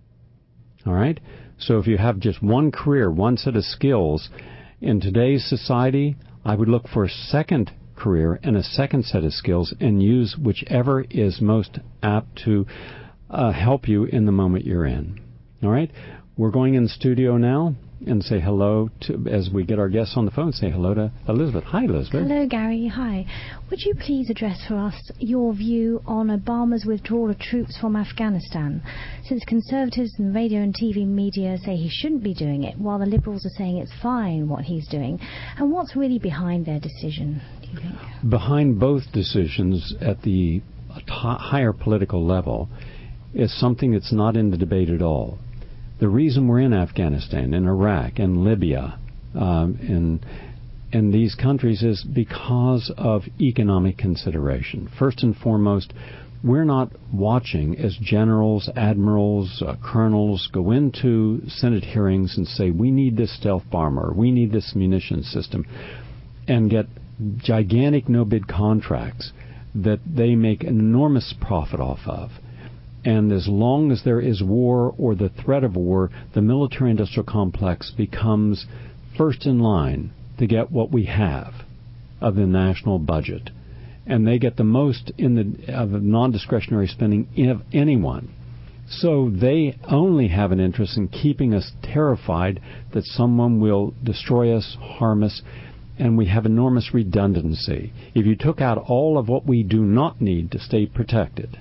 All right? So if you have just one career, one set of skills, in today's society, I would look for a second career and a second set of skills and use whichever is most apt to uh, help you in the moment you're in. All right? We're going in studio now and say hello to, as we get our guests on the phone, say hello to Elizabeth. Hi, Elizabeth. Hello, Gary. Hi. Would you please address for us your view on Obama's withdrawal of troops from Afghanistan, since conservatives in the radio and T V media say he shouldn't be doing it, while the liberals are saying it's fine what he's doing? And what's really behind their decision, do you think? Behind both decisions at the t- higher political level is something that's not in the debate at all. The reason we're in Afghanistan, in Iraq, and Libya, um, in in these countries is because of economic consideration. First and foremost, we're not watching as generals, admirals, uh, colonels go into Senate hearings and say, we need this stealth bomber, we need this munition system, and get gigantic no-bid contracts that they make enormous profit off of. And as long as there is war or the threat of war, the military-industrial complex becomes first in line to get what we have of the national budget. And they get the most in the of non-discretionary spending of anyone. So they only have an interest in keeping us terrified that someone will destroy us, harm us, and we have enormous redundancy. If you took out all of what we do not need to stay protected,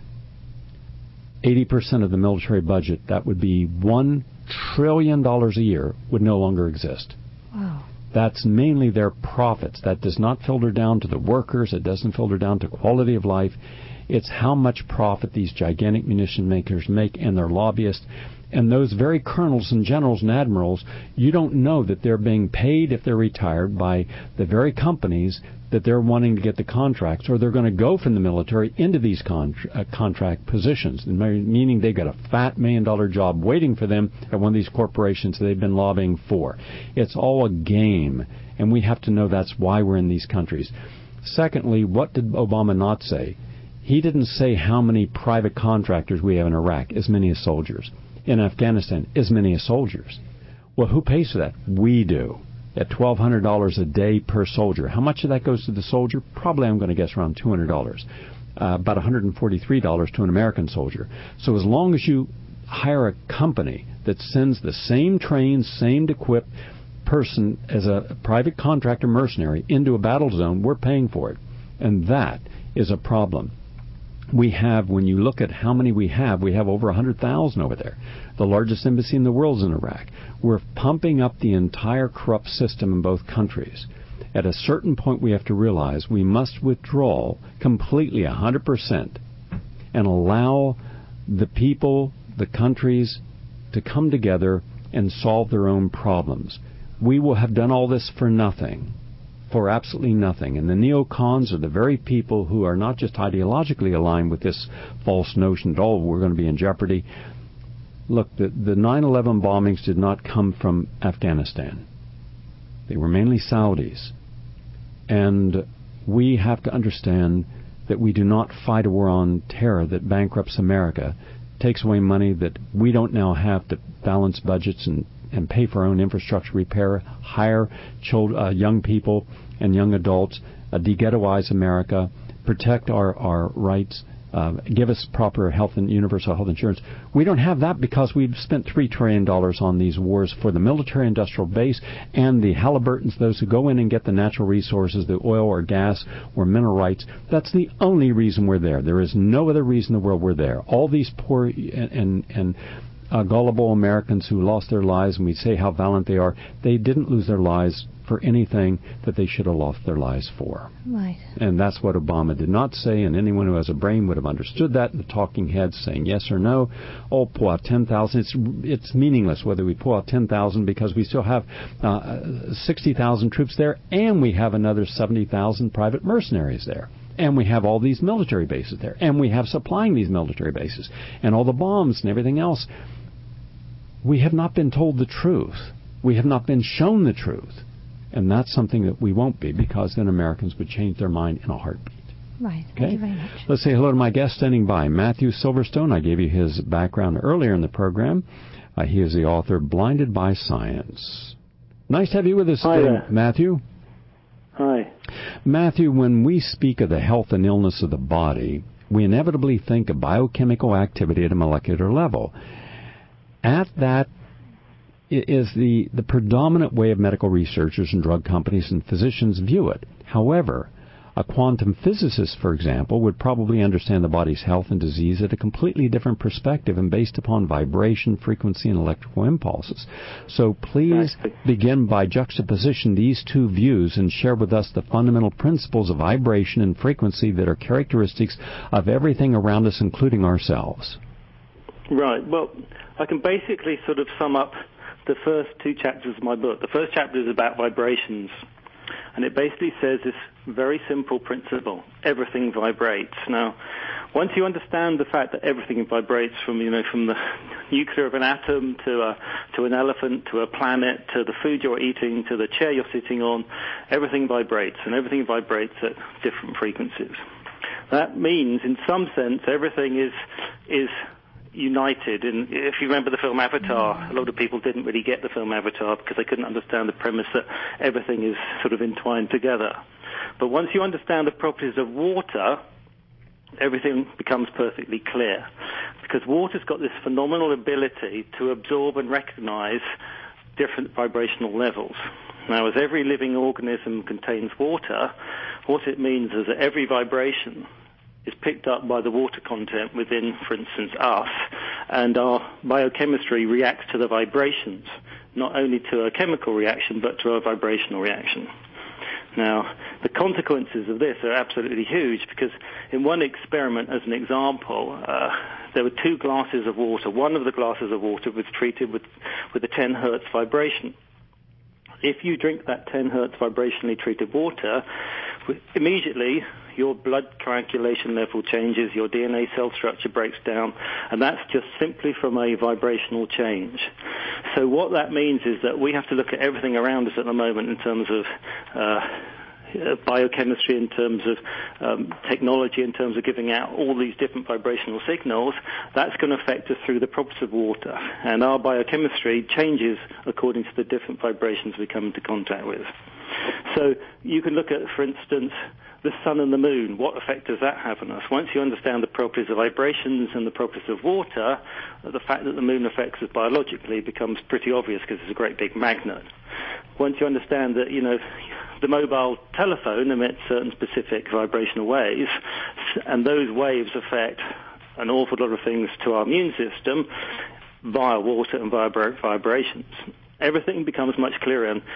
eighty percent of the military budget, that would be one trillion dollars a year, would no longer exist. Wow. That's mainly their profits. That does not filter down to the workers. It doesn't filter down to quality of life. It's how much profit these gigantic munition makers make and their lobbyists. And those very colonels and generals and admirals, you don't know that they're being paid if they're retired by the very companies that they're wanting to get the contracts, or they're going to go from the military into these con- uh, contract positions, meaning they've got a fat million-dollar job waiting for them at one of these corporations that they've been lobbying for. It's all a game, and we have to know that's why we're in these countries. Secondly, what did Obama not say? He didn't say how many private contractors we have in Iraq, as many as soldiers. In Afghanistan, as many as soldiers. Well, who pays for that? We do. At twelve hundred dollars a day per soldier. How much of that goes to the soldier? Probably, I'm going to guess, around two hundred dollars. Uh, about one hundred forty-three dollars to an American soldier. So as long as you hire a company that sends the same trained, same equipped person as a private contractor mercenary into a battle zone, we're paying for it. And that is a problem. We have, when you look at how many we have, we have over one hundred thousand over there. The largest embassy in the world is in Iraq. We're pumping up the entire corrupt system in both countries. At a certain point, we have to realize we must withdraw completely, one hundred percent, and allow the people, the countries, to come together and solve their own problems. We will have done all this for nothing, for absolutely nothing. And the neocons are the very people who are not just ideologically aligned with this false notion that, oh, we're going to be in jeopardy. Look, the, the nine eleven bombings did not come from Afghanistan. They were mainly Saudis. And we have to understand that we do not fight a war on terror that bankrupts America, takes away money that we don't now have to balance budgets and, and pay for our own infrastructure repair, hire children, uh, young people and young adults, uh, de-ghettoize America, protect our, our rights, uh, give us proper health and universal health insurance. We don't have that because we've spent three trillion dollars on these wars for the military-industrial base and the Halliburtons, those who go in and get the natural resources, the oil or gas or mineral rights. That's the only reason we're there. There is no other reason in the world we're there. All these poor and, and, and uh, gullible Americans who lost their lives, and we say how valiant they are, they didn't lose their lives for anything that they should have lost their lives for. Right. And that's what Obama did not say, and anyone who has a brain would have understood that. The talking heads saying yes or no, oh, pull out ten thousand. It's it's meaningless whether we pull out ten thousand because we still have uh, sixty thousand troops there, and we have another seventy thousand private mercenaries there. And we have all these military bases there, and we have supplying these military bases, and all the bombs and everything else. We have not been told the truth. We have not been shown the truth. And that's something that we won't be, because then Americans would change their mind in a heartbeat. Right. Thank Okay? you very much. Let's say hello to my guest standing by, Matthew Silverstone. I gave you his background earlier in the program. Uh, he is the author of Blinded by Science. Nice to have you with us Hi today, there. Matthew. Hi. Matthew, when we speak of the health and illness of the body, we inevitably think of biochemical activity at a molecular level. At that is the, the predominant way of medical researchers and drug companies and physicians view it. However, a quantum physicist, for example, would probably understand the body's health and disease at a completely different perspective and based upon vibration, frequency, and electrical impulses. So please begin by juxtaposition these two views and share with us the fundamental principles of vibration and frequency that are characteristics of everything around us, including ourselves. Right. Well, I can basically sort of sum up the first two chapters of my book. The first chapter is about vibrations, and it basically says this very simple principle: everything vibrates. Now, once you understand the fact that everything vibrates, from you know from the nucleus of an atom to a to an elephant to a planet to the food you're eating to the chair you're sitting on, everything vibrates, and everything vibrates at different frequencies. That means, in some sense, everything is is united. And if you remember the film Avatar, a lot of people didn't really get the film Avatar because they couldn't understand the premise that everything is sort of entwined together. But once you understand the properties of water, everything becomes perfectly clear, because water's got this phenomenal ability to absorb and recognize different vibrational levels. Now, as every living organism contains water, what it means is that every vibration is picked up by the water content within, for instance, us, and our biochemistry reacts to the vibrations, not only to a chemical reaction, but to a vibrational reaction. Now, the consequences of this are absolutely huge, because in one experiment, as an example, uh, there were two glasses of water. One of the glasses of water was treated with, with a ten hertz vibration. If you drink that ten hertz vibrationally treated water, immediately your blood coagulation level changes, your D N A cell structure breaks down, and that's just simply from a vibrational change. So what that means is that we have to look at everything around us at the moment in terms of uh, biochemistry, in terms of um, technology, in terms of giving out all these different vibrational signals. That's going to affect us through the properties of water, and our biochemistry changes according to the different vibrations we come into contact with. So you can look at, for instance, the sun and the moon. What effect does that have on us? Once you understand the properties of vibrations and the properties of water, the fact that the moon affects us biologically becomes pretty obvious because it's a great big magnet. Once you understand that, you know, the mobile telephone emits certain specific vibrational waves, and those waves affect an awful lot of things to our immune system via water and vibra- vibrations. Everything becomes much clearer. And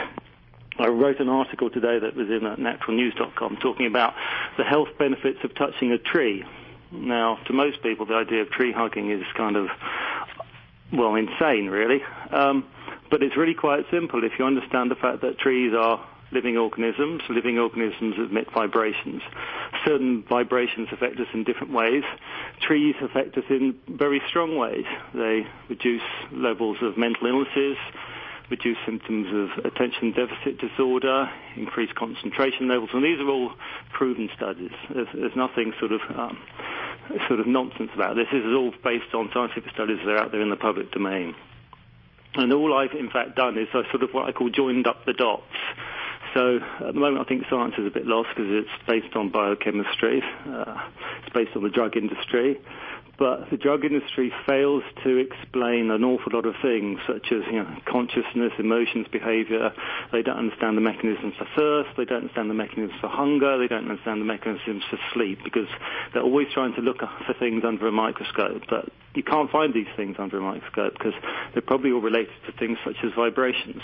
I wrote an article today that was in uh, natural news dot com talking about the health benefits of touching a tree. Now, to most people, the idea of tree hugging is kind of, well, insane, really. Um, but it's really quite simple if you understand the fact that trees are living organisms. Living organisms emit vibrations. Certain vibrations affect us in different ways. Trees affect us in very strong ways. They reduce levels of mental illnesses, reduce symptoms of attention deficit disorder, increase concentration levels, and these are all proven studies. There's, there's nothing sort of um, sort of nonsense about this. This is all based on scientific studies that are out there in the public domain. And all I've in fact done is I sort of what I call joined up the dots. So at the moment I think science is a bit lost because it's based on biochemistry. Uh, it's based on the drug industry. But the drug industry fails to explain an awful lot of things, such as, you know, consciousness, emotions, behavior. They don't understand the mechanisms for thirst. They don't understand the mechanisms for hunger. They don't understand the mechanisms for sleep, because they're always trying to look for things under a microscope. But you can't find these things under a microscope because they're probably all related to things such as vibrations.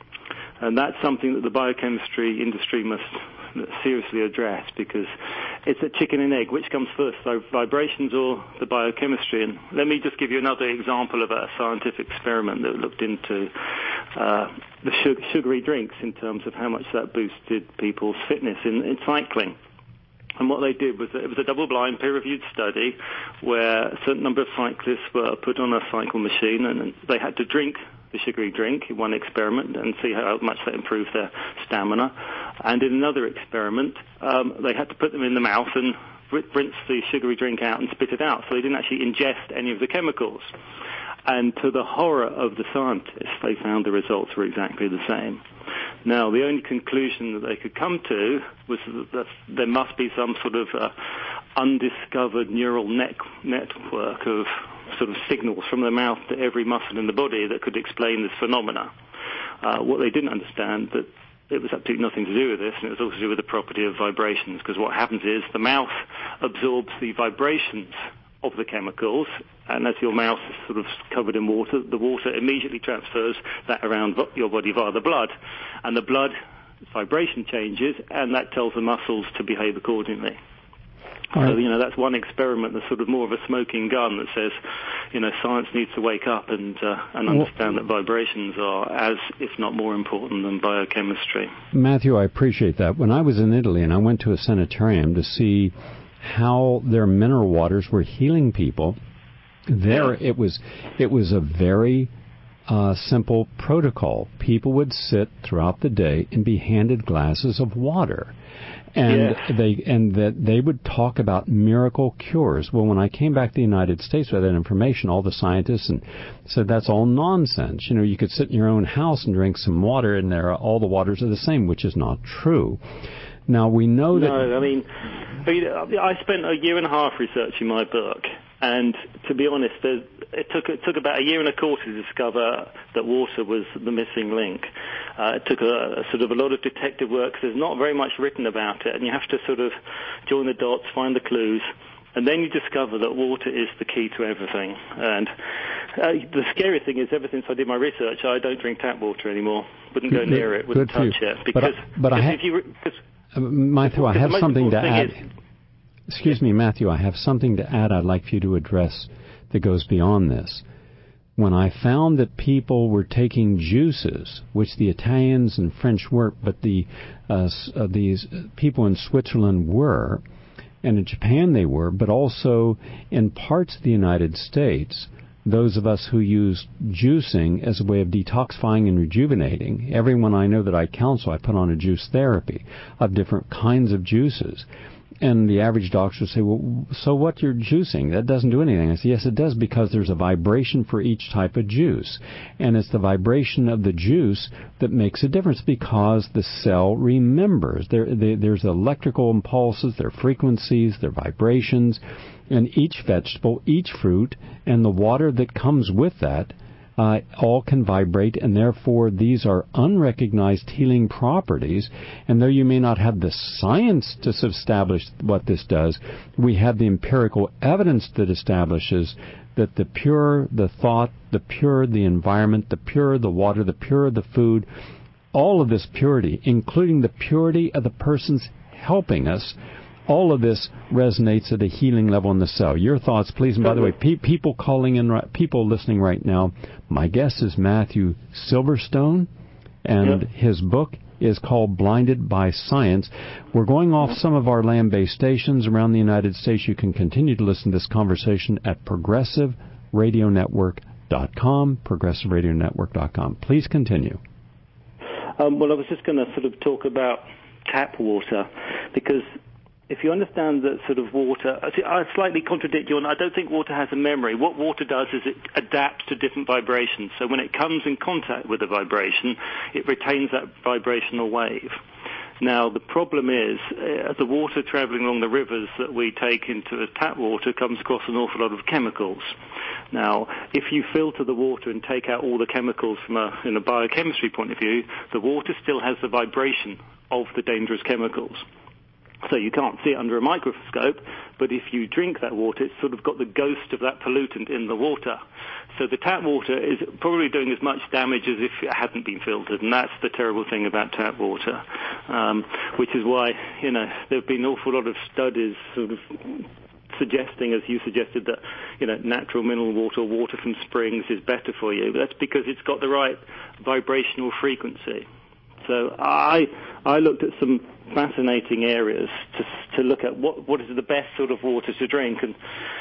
And that's something that the biochemistry industry must seriously address, because it's a chicken and egg. Which comes first, so vibrations or the biochemistry? And let me just give you another example of a scientific experiment that looked into uh, the sug- sugary drinks in terms of how much that boosted people's fitness in, in cycling. And what they did was that it was a double-blind, peer-reviewed study where a certain number of cyclists were put on a cycle machine and they had to drink the sugary drink in one experiment and see how much that improved their stamina. And in another experiment, um, they had to put them in the mouth and rinse the sugary drink out and spit it out, so they didn't actually ingest any of the chemicals. And to the horror of the scientists, they found the results were exactly the same. Now, the only conclusion that they could come to was that there must be some sort of uh, undiscovered neural net- network of sort of signals from the mouth to every muscle in the body that could explain this phenomena. Uh, what they didn't understand, that it was absolutely nothing to do with this, and it was also to do with the property of vibrations, because what happens is the mouth absorbs the vibrations of the chemicals, and as your mouth is sort of covered in water, the water immediately transfers that around your body via the blood, and the blood vibration changes, and that tells the muscles to behave accordingly. Right. So, you know, that's one experiment that's sort of more of a smoking gun that says, you know, science needs to wake up and uh, and understand well, that vibrations are as, if not more important than biochemistry. Matthew, I appreciate that. When I was in Italy and I went to a sanitarium to see how their mineral waters were healing people, there yeah. it was it was a very uh, simple protocol. People would sit throughout the day and be handed glasses of water. And yeah. they and that they would talk about miracle cures. Well, when I came back to the United States with that information, all the scientists and said that's all nonsense. You know, you could sit in your own house and drink some water, and there all the waters are the same, which is not true. Now we know that. No, I mean, I spent a year and a half researching my book, and to be honest, it took it took about a year and a quarter to discover that water was the missing link. Uh, it took a, a sort of a lot of detective work. There's not very much written about it, and you have to sort of join the dots, find the clues, and then you discover that water is the key to everything. And uh, the scary thing is, ever since I did my research, I don't drink tap water anymore. Wouldn't go near it. Wouldn't touch it. Because, but I, but I ha- if you, uh, Matthew, I have something to add. Is, Excuse me, Matthew, I have something to add I'd like for you to address that goes beyond this. When I found that people were taking juices, which the Italians and French weren't, but the uh, uh, these people in Switzerland were, and in Japan they were, but also in parts of the United States, those of us who use juicing as a way of detoxifying and rejuvenating, everyone I know that I counsel, I put on a juice therapy of different kinds of juices. And the average doctor would say, well, so what you're juicing? That doesn't do anything. I say, yes, it does, because there's a vibration for each type of juice. And it's the vibration of the juice that makes a difference, because the cell remembers. There, there, there's electrical impulses, there are frequencies, there are vibrations, and each vegetable, each fruit, and the water that comes with that, Uh, all can vibrate, and therefore these are unrecognized healing properties. And though you may not have the science to establish what this does, we have the empirical evidence that establishes that the pure the thought, the pure the environment, the pure the water, the pure the food, all of this purity, including the purity of the persons helping us, all of this resonates at a healing level in the cell. Your thoughts, please. And by the way, pe- people calling in, people listening right now, my guest is Matthew Silverstone, and yep. his book is called Blinded by Science. We're going off some of our land-based stations around the United States. You can continue to listen to this conversation at progressive radio network dot com, progressive radio network dot com. Please continue. Um, well, I was just going to sort of talk about tap water, because if you understand that sort of water, I slightly contradict you, and I don't think water has a memory. What water does is it adapts to different vibrations. So when it comes in contact with a vibration, it retains that vibrational wave. Now, the problem is, uh, the water traveling along the rivers that we take into the tap water comes across an awful lot of chemicals. Now, if you filter the water and take out all the chemicals from a, in a biochemistry point of view, the water still has the vibration of the dangerous chemicals. So you can't see it under a microscope, but if you drink that water, it's sort of got the ghost of that pollutant in the water. So the tap water is probably doing as much damage as if it hadn't been filtered, and that's the terrible thing about tap water, um, which is why, you know, there have been an awful lot of studies sort of suggesting, as you suggested, that, you know, natural mineral water, water from springs is better for you. But that's because it's got the right vibrational frequency. So I I looked at some fascinating areas to to look at what what is the best sort of water to drink, and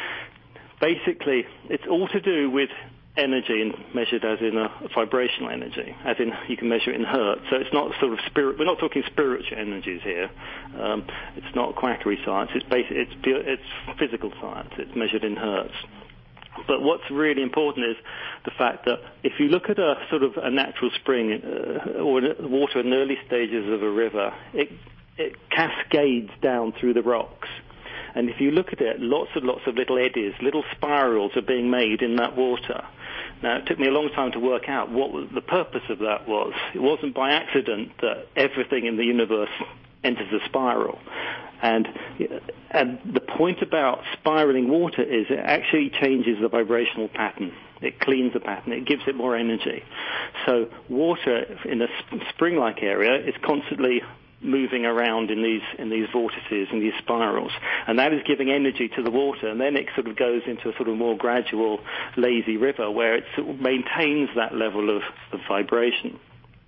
basically it's all to do with energy, and measured as in a vibrational energy, as in you can measure it in hertz. So it's not sort of spirit. We're not talking spiritual energies here. Um, it's not quackery science. It's basic. It's pure, it's physical science. It's measured in hertz. But what's really important is the fact that if you look at a sort of a natural spring uh, or water in the early stages of a river, it, it cascades down through the rocks. And if you look at it, lots and lots of little eddies, little spirals are being made in that water. Now, it took me a long time to work out what the purpose of that was. It wasn't by accident that everything in the universe enters a spiral. And, and the point about spiraling water is it actually changes the vibrational pattern. It cleans the pattern. It gives it more energy. So water in a spring-like area is constantly moving around in these in these vortices and these spirals, and that is giving energy to the water, and then it sort of goes into a sort of more gradual, lazy river where it sort of maintains that level of, of vibration.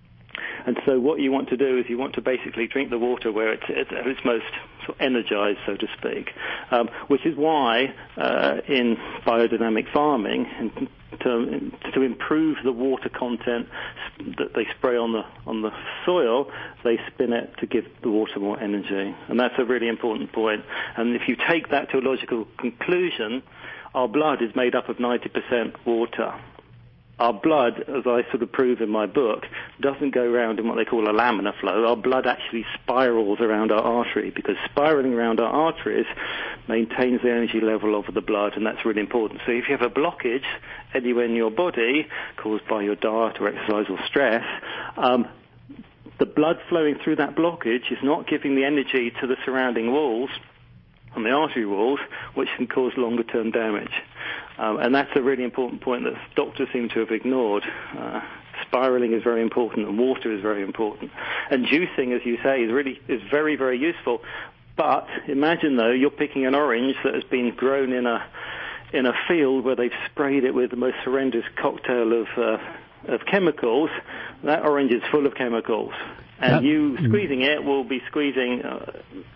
And so what you want to do is you want to basically drink the water where it's, it's at its most sort of energized, so to speak, um, which is why uh, in biodynamic farming, in, to, to improve the water content that they spray on the on the soil, they spin it to give the water more energy. And that's a really important point. And if you take that to a logical conclusion, our blood is made up of ninety percent water. Our blood, as I sort of prove in my book, doesn't go around in what they call a laminar flow. Our blood actually spirals around our artery, because spiraling around our arteries maintains the energy level of the blood, and that's really important. So if you have a blockage anywhere in your body caused by your diet or exercise or stress, um, the blood flowing through that blockage is not giving the energy to the surrounding walls on the artery walls, which can cause longer-term damage. Um, and that's a really important point that doctors seem to have ignored. Uh, spiraling is very important, and water is very important. And juicing, as you say, is really is very, very useful. But imagine, though, you're picking an orange that has been grown in a in a field where they've sprayed it with the most horrendous cocktail of uh, of chemicals. That orange is full of chemicals, and that, you squeezing it will be squeezing Uh,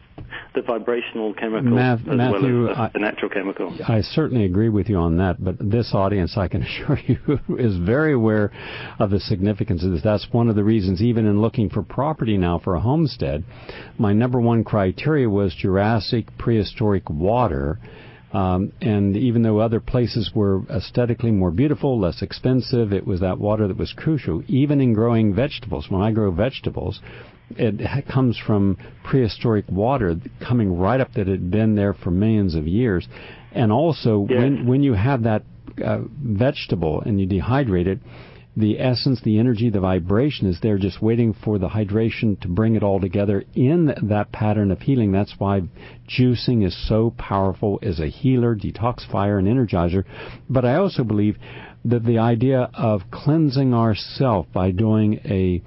the vibrational chemical Math, as Matthew, well as the, I, the natural chemical. I certainly agree with you on that, but this audience, I can assure you, is very aware of the significance of this. That's one of the reasons, even in looking for property now for a homestead, my number one criteria was Jurassic prehistoric water. Um, and even though other places were aesthetically more beautiful, less expensive, it was that water that was crucial. Even in growing vegetables, when I grow vegetables, it ha- comes from prehistoric water coming right up that had been there for millions of years. And also, yeah. when, when you have that uh, vegetable and you dehydrate it, the essence, the energy, the vibration is there just waiting for the hydration to bring it all together in that pattern of healing. That's why juicing is so powerful as a healer, detoxifier, and energizer. But I also believe that the idea of cleansing ourselves by doing a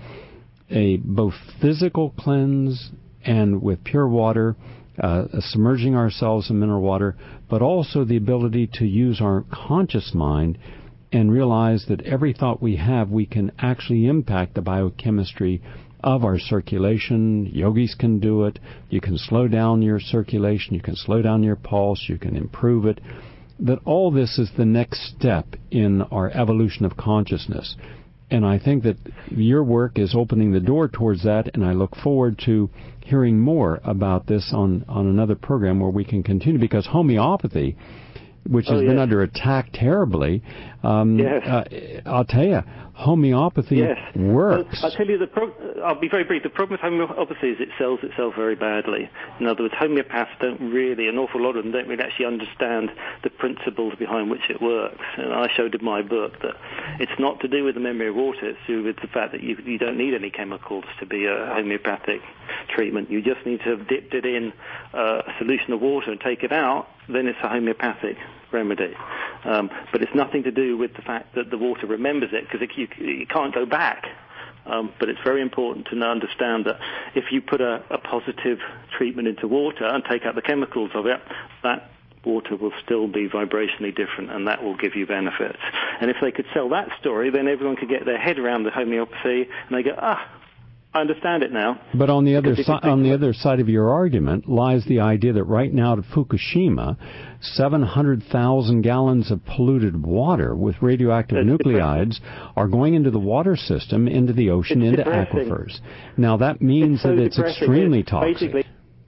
a both physical cleanse and with pure water, uh, submerging ourselves in mineral water, but also the ability to use our conscious mind and realize that every thought we have, we can actually impact the biochemistry of our circulation. Yogis can do it. You can slow down your circulation. You can slow down your pulse. You can improve it. That all this is the next step in our evolution of consciousness. And I think that your work is opening the door towards that, and I look forward to hearing more about this on, on another program where we can continue, because homeopathy, which has oh, yes. been under attack terribly. Um, yes. uh, I'll tell you, homeopathy yes. works. Well, I'll tell you, the pro- I'll be very brief. The problem with homeopathy is it sells itself very badly. In other words, homeopaths don't really, an awful lot of them don't really actually understand the principles behind which it works. And I showed in my book that it's not to do with the memory of water, it's to do with the fact that you, you don't need any chemicals to be a homeopathic treatment. You just need to have dipped it in uh, a solution of water and take it out, then it's a homeopathic remedy. Um, but it's nothing to do with the fact that the water remembers it, because it, you, you can't go back. Um, but it's very important to understand that if you put a, a positive treatment into water and take out the chemicals of it, that water will still be vibrationally different, and that will give you benefits. And if they could sell that story, then everyone could get their head around the homeopathy, and they go, ah, I understand it now. But on the other side, on the other side of your argument lies the idea that right now at Fukushima, seven hundred thousand gallons of polluted water with radioactive That's nuclides depressing. Are going into the water system, into the ocean, it's into depressing. aquifers. Now that means it's so that it's depressing. extremely it's toxic. Basically,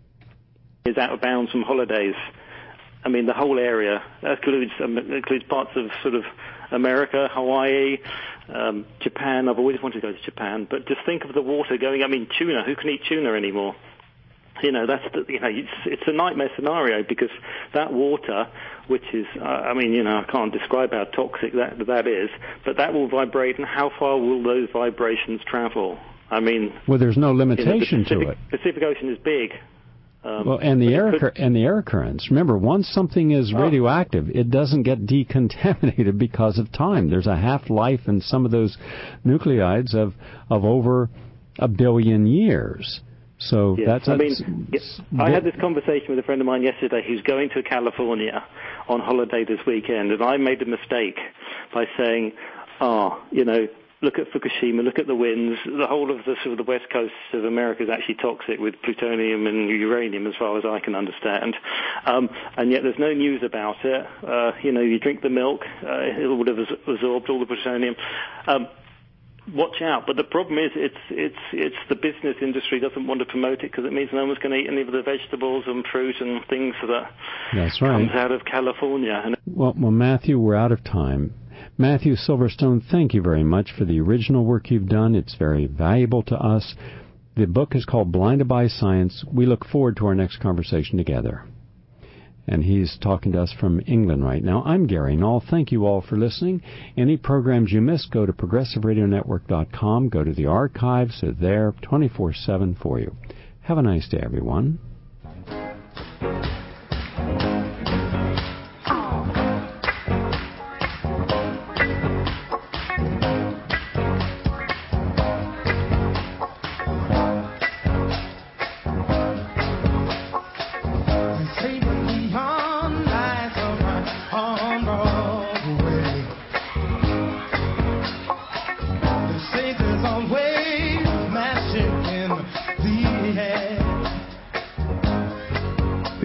is out of bounds from holidays. I mean, the whole area that includes um, includes parts of sort of America, Hawaii, um, Japan. I've always wanted to go to Japan, but just think of the water going. I mean, tuna. Who can eat tuna anymore? You know, that's the, you know, it's, it's a nightmare scenario, because that water, which is, uh, I mean, you know, I can't describe how toxic that that is, but that will vibrate, and how far will those vibrations travel? I mean, well, there's no limitation you know, Pacific, to it. Pacific Ocean is big. Um, well, and the air could, and the air currents. Remember, once something is oh. radioactive, it doesn't get decontaminated because of time. There's a half-life in some of those nuclides of of over a billion years. So yes. that's. I that's, mean, yes, I had this conversation with a friend of mine yesterday who's going to California on holiday this weekend, and I made a mistake by saying, "Oh, you know, look at Fukushima, look at the winds. The whole of the sort of the west coast of America is actually toxic with plutonium and uranium, as far as I can understand. Um, and yet there's no news about it. Uh, you know, you drink the milk, uh, it would have absorbed all the plutonium. Um, watch out. But the problem is, it's it's it's the business industry doesn't want to promote it, because it means no one's going to eat any of the vegetables and fruit and things that That's right. comes out of California. And well, well, Matthew, we're out of time. Matthew Silverstone, thank you very much for the original work you've done. It's very valuable to us. The book is called Blinded by Science. We look forward to our next conversation together. And he's talking to us from England right now. I'm Gary Null. Thank you all for listening. Any programs you missed, go to progressive radio network dot com. Go to the archives. They're there twenty-four seven for you. Have a nice day, everyone.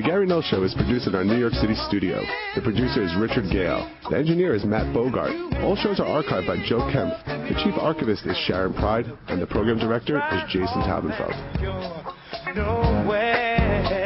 The Gary Null Show is produced in our New York City studio. The producer is Richard Gale. The engineer is Matt Bogart. All shows are archived by Joe Kemp. The chief archivist is Sharon Pride, and the program director is Jason Taubenfeld. Nowhere.